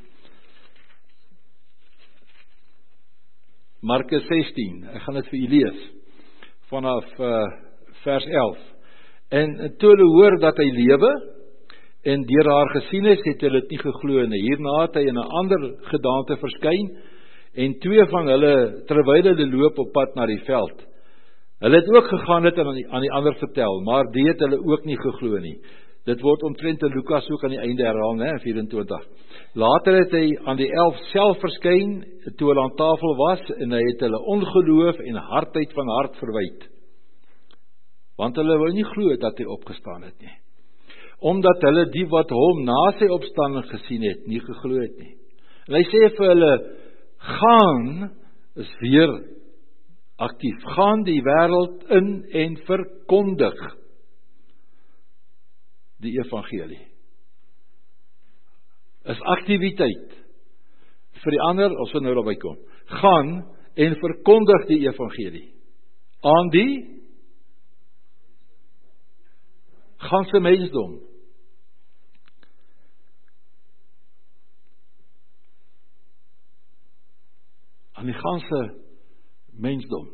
Markus sestien, ek gaan dit vir u lees, vanaf uh, vers elf. En toe hulle hoor dat hy lewe, en deur haar gesien is, het hulle dit nie geglo nie. Hierna het hy in 'n ander gedaante verskyn, en twee van hulle, terwyl hulle loop op pad na die veld, hulle het ook gegaan het en aan die, aan die ander vertel, maar die het hulle ook nie geglo nie. Dit word omtrent in Lukas ook aan die einde herhaal, né, vyf-en-twintig. Later het hy aan die elf self verskyn, toe hulle aan tafel was, en hy het hulle ongeloof en hardheid van hart verwyd. Want hulle wou nie glo dat hy opgestaan het nie. Omdat hulle die wat hom na sy opstanding gesien het, nie geglo het nie. En hy sê vir hulle, gaan, is weer aktief, gaan die wêreld in en verkondig die evangelie. Is aktiwiteit. Vir die ander, as we nou daarby kom, gaan en verkondig die evangelie. Aan die ganse mensdom. Aan die ganse mensdom.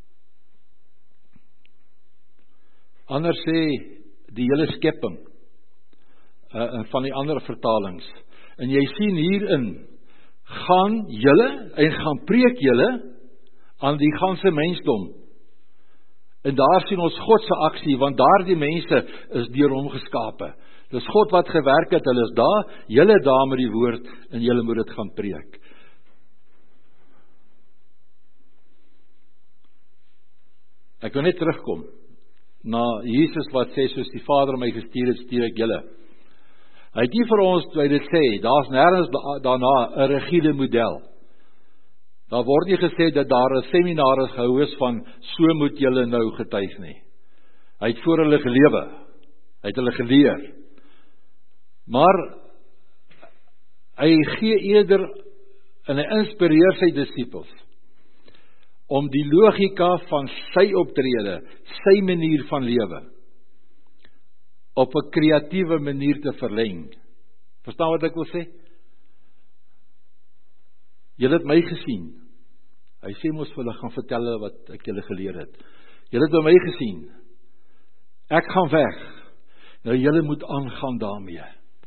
Anders sê die hele skepping, uh, van die ander vertalings. En jy sien hierin, gaan julle en gaan preek julle aan die ganse mensdom. En daar sien ons God se aksie, want daar die mense is deur hom geskape. Dis God wat gewerk het, hulle is daar, julle daar met die woord, en julle moet dit gaan preek. Ek wil net terugkom na Jesus wat sê, soos die Vader my gestuur het, stuur ek julle. Hy het nie vir ons, toe hy dit sê, daar is nergens daarna 'n rigiede model. Daar word nie gesê dat daar 'n seminar is gehou is van, so moet julle nou getuig nie. Hy het voor hulle gelewe, hy het hulle geleer. Maar, hy gee eerder, en hy inspireer sy disippels, om die logika van sy optrede, sy manier van lewe, op 'n kreatiewe manier te verleng. Verstaan wat ek wil sê? Julle het my gesien. Hy sê mos vir hulle, gaan vertel wat ek julle geleer het. Julle het by my gesien. Ek gaan weg. Nou julle moet aangaan daarmee.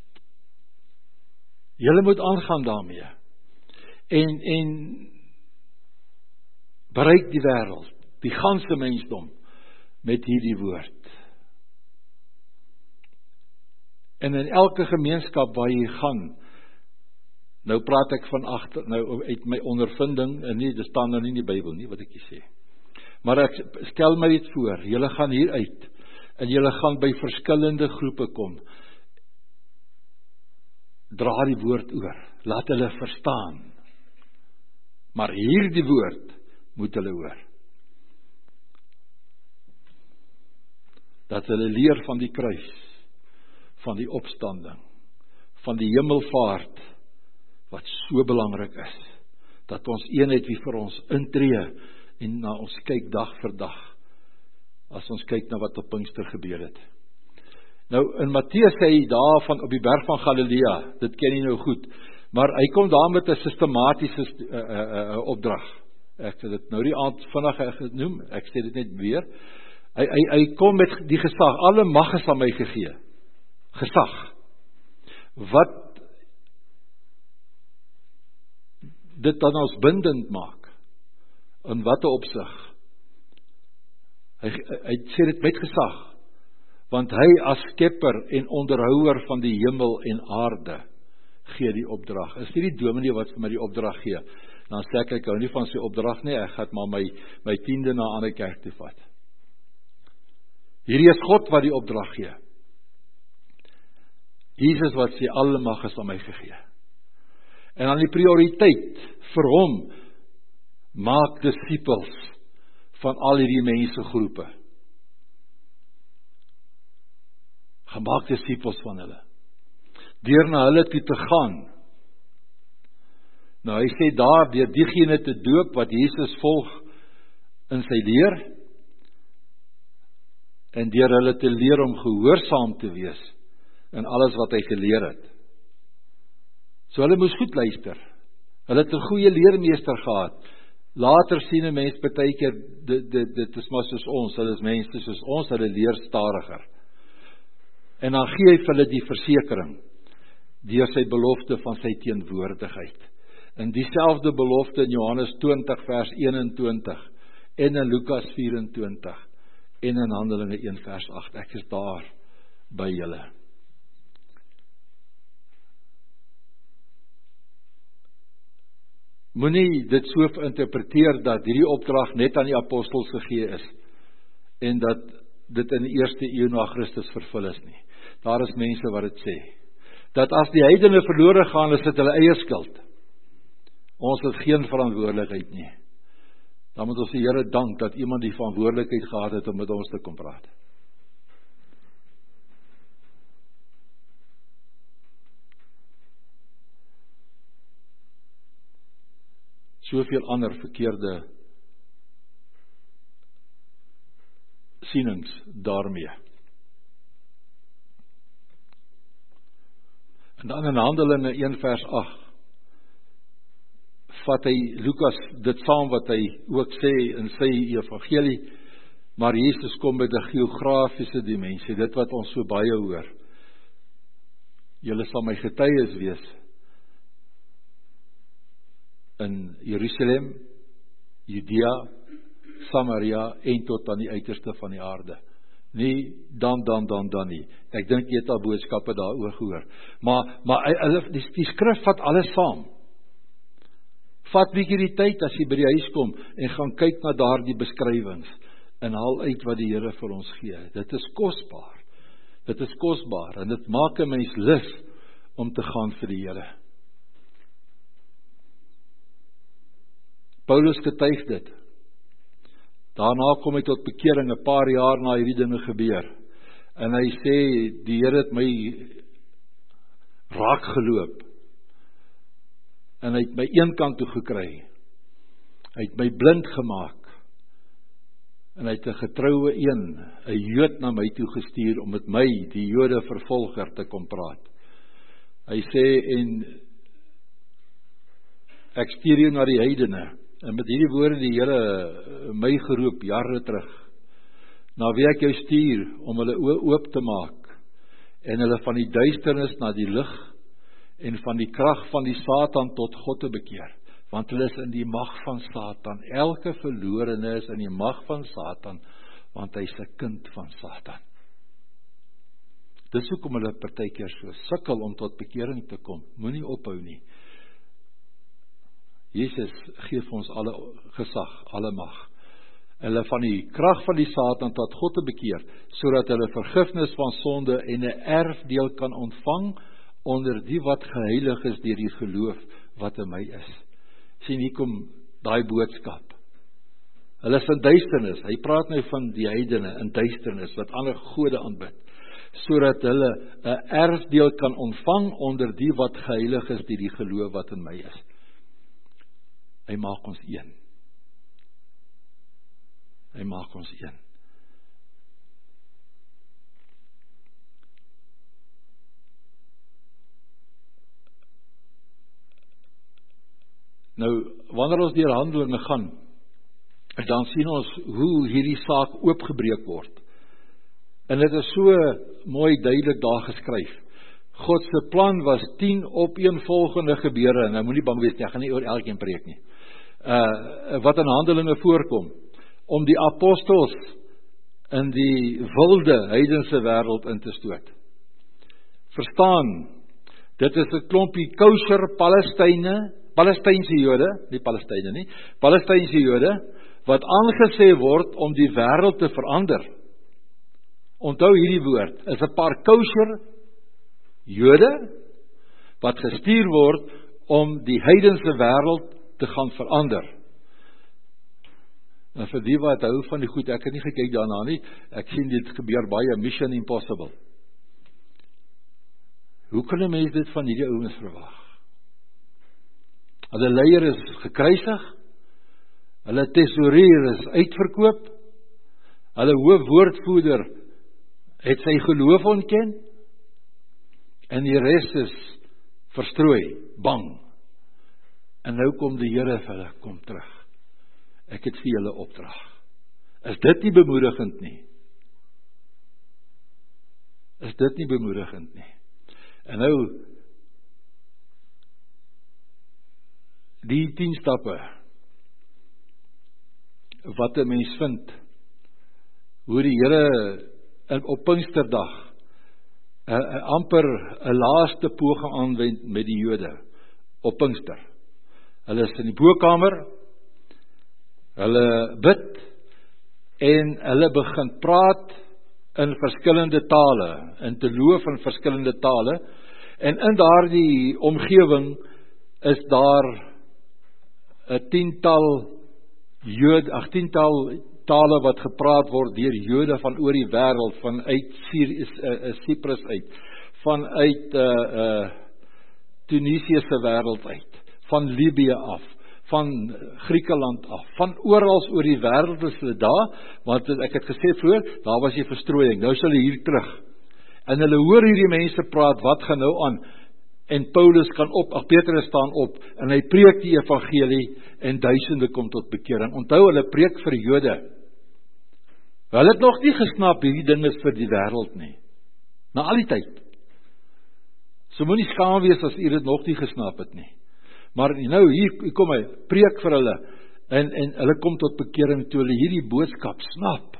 Julle moet aangaan daarmee. En, en bereik die wêreld, die ganse mensdom, met hierdie woord. En in elke gemeenskap waar jy gaan, nou praat ek van agter, nou uit my ondervinding, en nie, dit staan nou nie in die Bybel nie, wat ek hier sê. Maar ek stel my dit voor, julle gaan hier uit, en julle gaan by verskillende groepe kom. Dra die woord oor, laat hulle verstaan. Maar hierdie woord moet hulle hoor. Dat hulle leer van die kruis, van die opstanding, van die hemelvaart, wat so belangrik is, dat ons eenheid wie vir ons intree, en na ons kyk dag vir dag, as ons kyk na wat op Pinkster gebeur het. Nou, in Matteus sê hy daar van op die berg van Galilea, dit ken jy nou goed, maar hy kom daar met 'n sistematiese uh, uh, uh, opdrag. Ek sê dit nou die aand vinnig genoem, ek sê dit net weer. Hy, hy, hy kom met die gesag, alle mag is aan my gegee. Gesag. Wat dit dan ons bindend maak. In watter opsig? Hy, hy sê dit met gesag. Want hy as skepper en onderhouer van die hemel en aarde gee die opdrag. Is nie die dominee wat vir my die opdrag gee. Dan sê ek, ek hou nie van sy opdrag nie, ek gaan maar my, my tiende na 'n ander kerk toe vat. Hierdie is God wat die opdrag gee. Jesus wat sê, alle mag is aan my gegee. En dan die prioriteit vir hom, maak disippels van al hierdie mensegroepe. Gemaak disippels van hulle. Deur na hulle toe te gaan. Nou hy sê daar, deur diegene te doop wat Jesus volg in sy leer, en deur hulle te leer om gehoorsaam te wees in alles wat hy geleer het. So hulle moes goed luister. Hulle het 'n goeie leermeester gehad. Later sien 'n mens baie keer, dit, dit, dit is maar soos ons, hulle is mense soos ons, hulle leer stadiger. En dan gee hy vir hulle die versekering, deur sy belofte van sy teenwoordigheid. En dieselfde belofte in Johannes twintig vers eenentwintig, en in Lukas vyf-en-twintig, en in Handelinge een vers agt, ek is daar by julle. Moenie dit so interpreteer dat hierdie opdrag net aan die apostels gegee is, en dat dit in die eerste eeu na Christus vervul is nie. Daar is mense wat dit sê, dat as die heidene verlore gaan, is dit hulle eie skuld. Ons het geen verantwoordelikheid nie. Dan moet ons die Here dank dat iemand die verantwoordelikheid gehad het om met ons te kom praat. Soveel ander verkeerde sienings daarmee. En dan in Handelinge een vers agt, vat hy Lukas dit saam wat hy ook sê in sy evangelie, maar Jesus kom met 'n geografiese dimensie, dit wat ons so baie hoor. Julle sal my getuies wees in Jerusalem, Judea, Samaria en tot aan die uiterste van die aarde. Nie dan, dan, dan, dan nie. Ek dink jy het al boodskappe daaroor gehoor. Maar, maar hulle, die, die skrif vat alles saam. Vat bietjie die tyd as jy by die huis kom en gaan kyk na daardie beskrywings en haal uit wat die Here vir ons gee. Dit is kosbaar. Dit is kosbaar en dit maak 'n mens lus om te gaan vir die Here. Paulus getuig dit. Daarna kom hy tot bekering 'n paar jaar na hierdie dinge gebeur. En hy sê die Here het my raak geloop. En hy het my een kant toe gekry. Hy het my blind gemaak. En hy het 'n getroue een, 'n Jood na my toe gestuur om met my, die Jode vervolger, te kom praat. Hy sê, en ek stuur jou na die heidene. En met hierdie woorde die Here my geroep jare terug. Na wie ek jou stuur om hulle oë oop te maak en hulle van die duisternis na die lig en van die krag van die Satan tot God te bekeer. Want hulle is in die mag van Satan. Elke verlorene is in die mag van Satan, want hy is 'n kind van Satan. Dis hoekom hulle partykeer so sukkel om tot bekering te kom. Moenie ophou nie. Jesus gee vir ons alle gesag, alle mag. Hulle van die krag van die Satan tot God te bekeer, sodat hulle vergifnis van sonde en 'n erfdeel kan ontvang onder die wat geheilig is deur die geloof wat in my is. Sien, hier kom daai boodskap. Hulle is in duisternis. Hy praat nou van die heidene in duisternis wat ander gode aanbid, sodat hulle 'n erfdeel kan ontvang onder die wat geheilig is deur die geloof wat in my is. Hy maak ons een. Hy maak ons een. Nou, wanneer ons deur Handelinge gaan, dan sien ons hoe hierdie saak oopgebreek word. En dit is so mooi duidelik daar geskryf. God se plan was tien opeenvolgende gebeure, en nou moenie bang wees nie, ek gaan nie oor elkeen preek nie. Uh, wat in Handelinge voorkom, om die apostels in die wilde heidense wêreld in te stoot. Verstaan, dit is 'n klompie kosher Palestyne, Palestynse Jode, nie Palestyne nie, Palestynse Jode, wat aangesê word om die wêreld te verander. onthou hierdie woord, is 'n paar kosher Jode wat gestuur word om die heidense wêreld te gaan verander. En vir die wat hou van die goed, ek het nie gekyk daarna nie, ek sien dit gebeur baie, Mission Impossible. Hoe kan 'n mens dit van hierdie ouens verwag? Hulle leier is gekruisig, hulle tesourier is uitverkoop, hulle hoofwoordvoerder het sy geloof ontken, en die res is verstrooi, bang. En nou kom die Here vir hulle, kom terug. Ek het vir julle opdrag. Is dit nie bemoedigend nie? Is dit nie bemoedigend nie? En nou, die tien stappe, wat 'n mens vind, hoe die Here op Pinksterdag, Uh, uh, amper 'n laaste poging aanwend met die Jode op Pinkster. Hulle is in die bokkamer, hulle bid en hulle begin praat in verskillende tale, in te loof in verskillende tale, en in daardie omgewing is daar 'n tiental Jode, ag tiental tale wat gepraat word deur Jode van oor die wêreld, vanuit Cyprus uit, vanuit uh, uh, Tunesië se wêreld uit, van Libië af, van Griekeland af, van oral oor die wêreld is hulle daar, want ek het gesê vroeër, daar was die verstrooiing, nou is hulle hier terug, en hulle hoor hierdie mense praat, wat gaan nou aan, en Paulus kan op, ag Petrus staan op, en hy preek die evangelie, en duisende kom tot bekering. Onthou, hulle preek vir Jode. Hulle het nog nie gesnap, hierdie ding is vir die wêreld nie. Na al die tyd. So moenie skaam wees as u dit nog nie gesnap het nie. Maar nou, hier kom hy, preek vir hulle, en, en hulle kom tot bekering, toe hulle hierdie boodskap snap.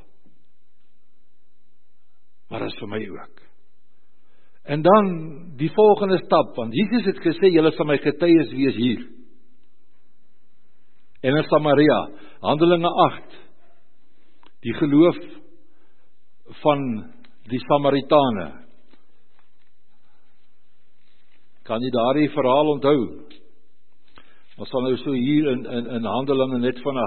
Maar dat is vir my ook. En dan, die volgende stap, want Jesus het gesê, julle sal my getuies wees hier. En in Samaria, Handelinge agt, die geloof van die Samaritane. Kan jy daardie verhaal onthou? Ons sal nou so hier in, in, in Handelinge net vandag,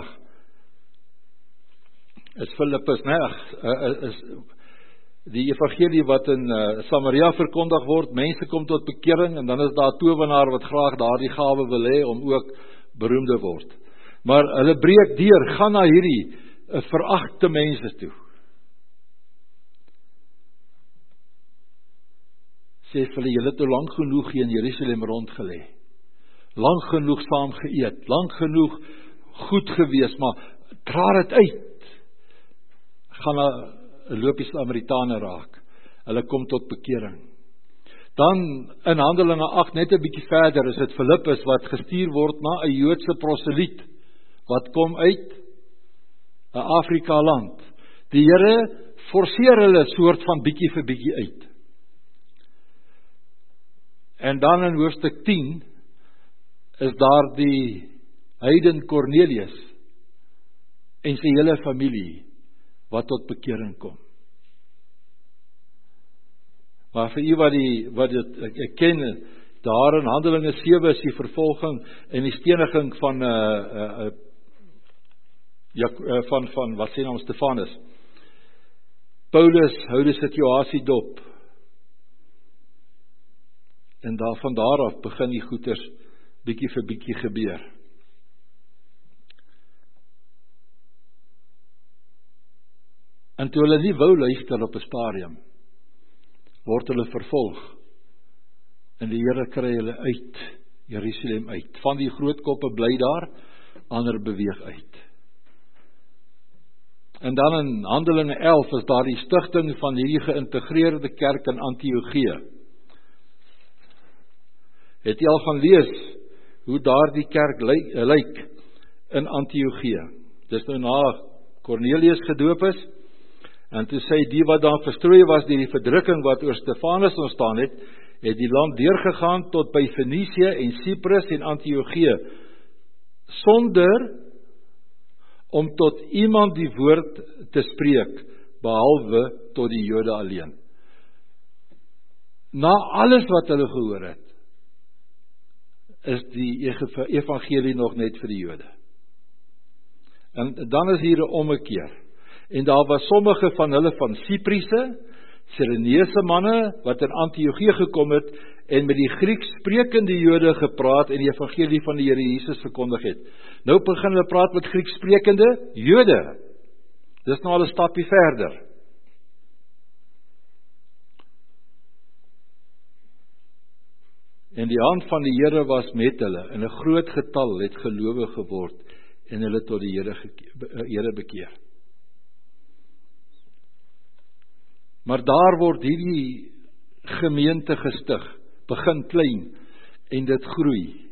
is Filippus, nee, is die evangelie wat in uh, Samaria verkondig word, mense kom tot bekering, en dan is daar 'n towenaar wat graag daardie gawe wil hê om ook beroemde word. Maar hulle breek deur, gaan na hierdie uh, veragte mense toe. Sê vir hulle, julle het nou lank genoeg hier in Jerusalem rondgelê. Lang genoeg saam geëet, lang genoeg goed gewees, maar dra dit uit. Gaan na 'n loopie Samaritane raak. Hulle kom tot bekering. Dan in Handelinge agt, net 'n bietjie verder, is dit Filippus wat gestuur word na 'n Joodse proseliet wat kom uit 'n Afrika land. Die Here forceer hulle soort van bietjie vir bietjie uit. En dan in hoofstuk tien is daar die heiden Cornelius en sy hele familie wat tot bekering kom. Maar vir u wat die wat dit ek, ek ken, daar in Handelinge sewe is die vervolging en die steniging van uh, uh, uh, ja, uh, van van wat sê nou Stefanus. Paulus hou die situasie dop. En daar van daar af begin die goeters bietjie vir bietjie gebeur. En toe hulle nie wou luister op 'n stadium, word hulle vervolg. En die Here kry hulle uit Jerusalem uit. Van die groot koppe bly daar, ander beweeg uit. En dan in Handelinge elf is daar die stigting van hierdie geïntegreerde kerk in Antiochië. Het jy al gaan lees hoe daar die kerk lyk, lyk in Antiochië? Dis nou na Cornelius gedoop is, en toe sê die wat daar verstrooi was deur die verdrukking wat oor Stefanus ontstaan het, het die land deurgegaan tot by Fenisië en Cyprus en Antiochië, sonder om tot iemand die woord te spreek behalwe tot die Jode alleen. Na alles wat hulle gehoor het, is die evangelie nog net vir die Jode. En dan is hier 'n ommekeer. En daar was sommige van hulle van Sipriese, Sireneese manne, wat in Antiochie gekom het, en met die Grieks sprekende Jode gepraat, en die evangelie van die Here Jesus verkondig het. Nou begin hulle praat met Grieks sprekende Jode. Dis nou al 'n stapie verder. En die hand van die Here was met hulle, en 'n groot getal het gelowig geword, en hulle tot die Here, Here bekeer. Maar daar word hierdie gemeente gestig, begin klein, en dit groei.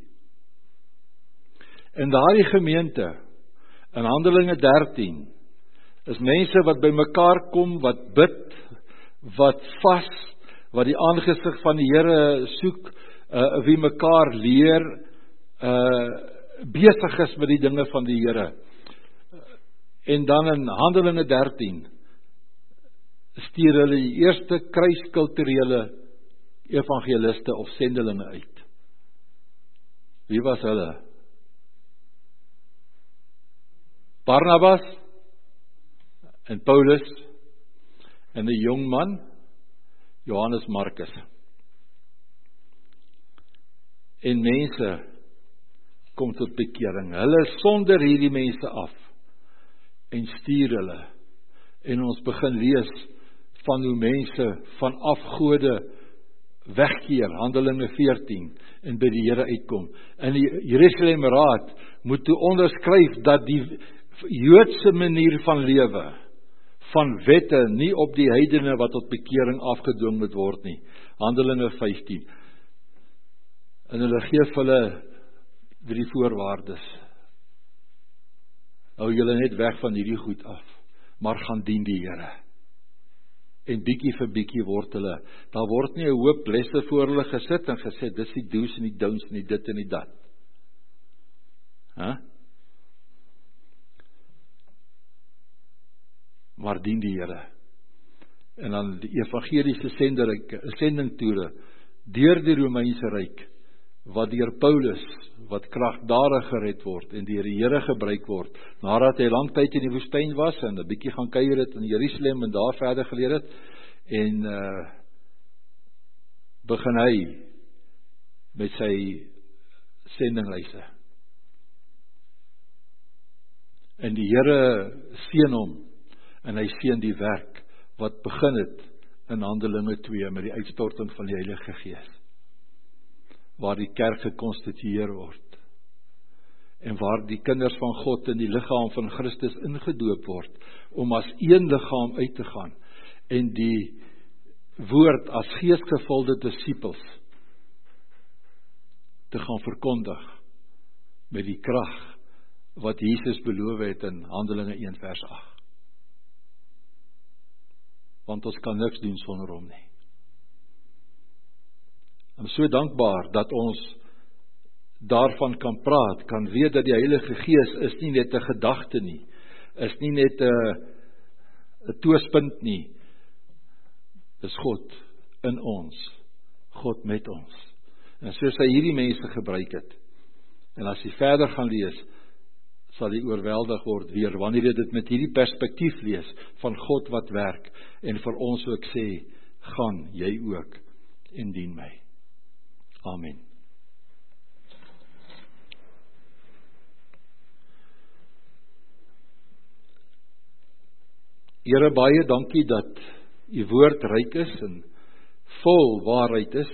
En daardie gemeente, in Handelinge dertien, is mense wat by mekaar kom, wat bid, wat vas, wat die aangesig van die Here soek, uh, wie mekaar leer, uh, besig is met die dinge van die Here. En dan in Handelinge dertien, stuur hulle die eerste kruiskulturele evangeliste of sendelinge uit. Wie was hulle? Barnabas en Paulus en 'n jong man, Johannes Markus. En mense kom tot bekering. Hulle sonder hierdie mense af en stuur hulle. En ons begin lees van hoe mense van afgode wegkeer, Handelinge veertien, en by die Here uitkom. En die Jerusalem Raad moet toe onderskryf dat die Joodse manier van lewe, van wette, nie op die heidene wat tot bekering afgedwing moet word nie. Handelinge vyftien. En hulle gee vir hulle drie voorwaardes. Hou julle net weg van hierdie goed af, maar gaan dien die Here. En bietjie vir bietjie word hulle, daar word nie 'n hoop lesse voor hulle gesit en gesê, dis die do's en die don'ts en die dit en die dat. Huh? Maar dien die Here. En dan die evangeliese sendingtoere deur die Romeinse ryk, wat deur Paulus, wat kragtadig gered word en deur die Here gebruik word, nadat hy lang tyd in die woestyn was en 'n bietjie gaan kuier het in Jerusalem en daar verder geleer het, en uh, begin hy met sy sendinglyse. En die Here seën hom, en hy seën die werk wat begin het in Handelinge twee met die uitstorting van die Heilige Gees, waar die kerk gekonstitueer word, en waar die kinders van God in die liggaam van Christus ingedoop word, om as een liggaam uit te gaan, en die woord as geesgevulde disippels te gaan verkondig, met die krag wat Jesus beloof het in Handelinge een vers agt. Want ons kan niks doen sonder hom nie. Ek is so dankbaar dat ons daarvan kan praat, kan weet dat die Heilige Gees is nie net 'n gedagte nie, is nie net 'n 'n toospunt nie, is God in ons, God met ons. En soos hy hierdie mense gebruik het, en as jy verder gaan lees, sal jy oorweldig word weer, wanneer jy dit met hierdie perspektief lees, van God wat werk, en vir ons ook sê, gaan jy ook, en dien my. Amen. Here, baie dankie dat u woord ryk is en vol waarheid is,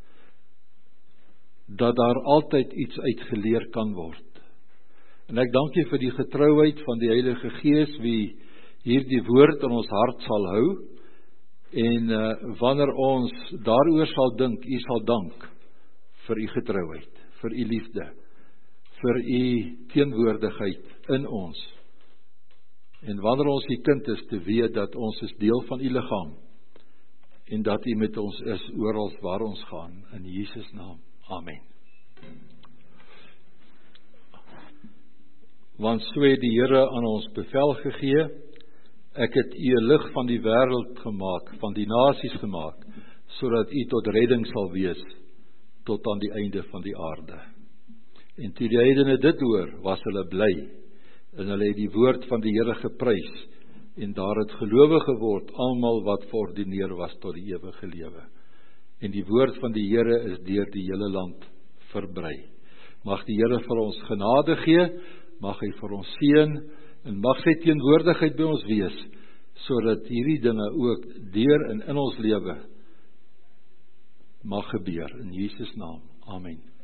dat daar altyd iets uitgeleer kan word. En ek dank u vir die getrouheid van die Heilige Gees, wie hierdie woord in ons hart sal hou, en uh, wanneer ons daaroor sal dink, u sal dank vir u getrouheid, vir u liefde, vir u teenwoordigheid in ons. En wanneer ons die kind is, te weet dat ons is deel van u liggaam, en dat u met ons is oral waar ons gaan, in Jesus naam. Amen. Want so het die Here aan ons bevel gegee, ek het u 'n lig van die wêreld gemaak, van die nasies gemaak, sodat u tot redding sal wees, tot aan die einde van die aarde. En toe die heidene dit hoor, was hulle bly, en hulle het die woord van die Here geprys, en daar het gelowe geword, almal wat verordeneer was tot die ewige lewe. En die woord van die Here is deur die hele land verbrei. Mag die Here vir ons genade gee, mag hy vir ons seën, en mag sy teenwoordigheid by ons wees, sodat hierdie dinge ook deur en in ons lewe mag gebeur. In Jesus naam. Amen.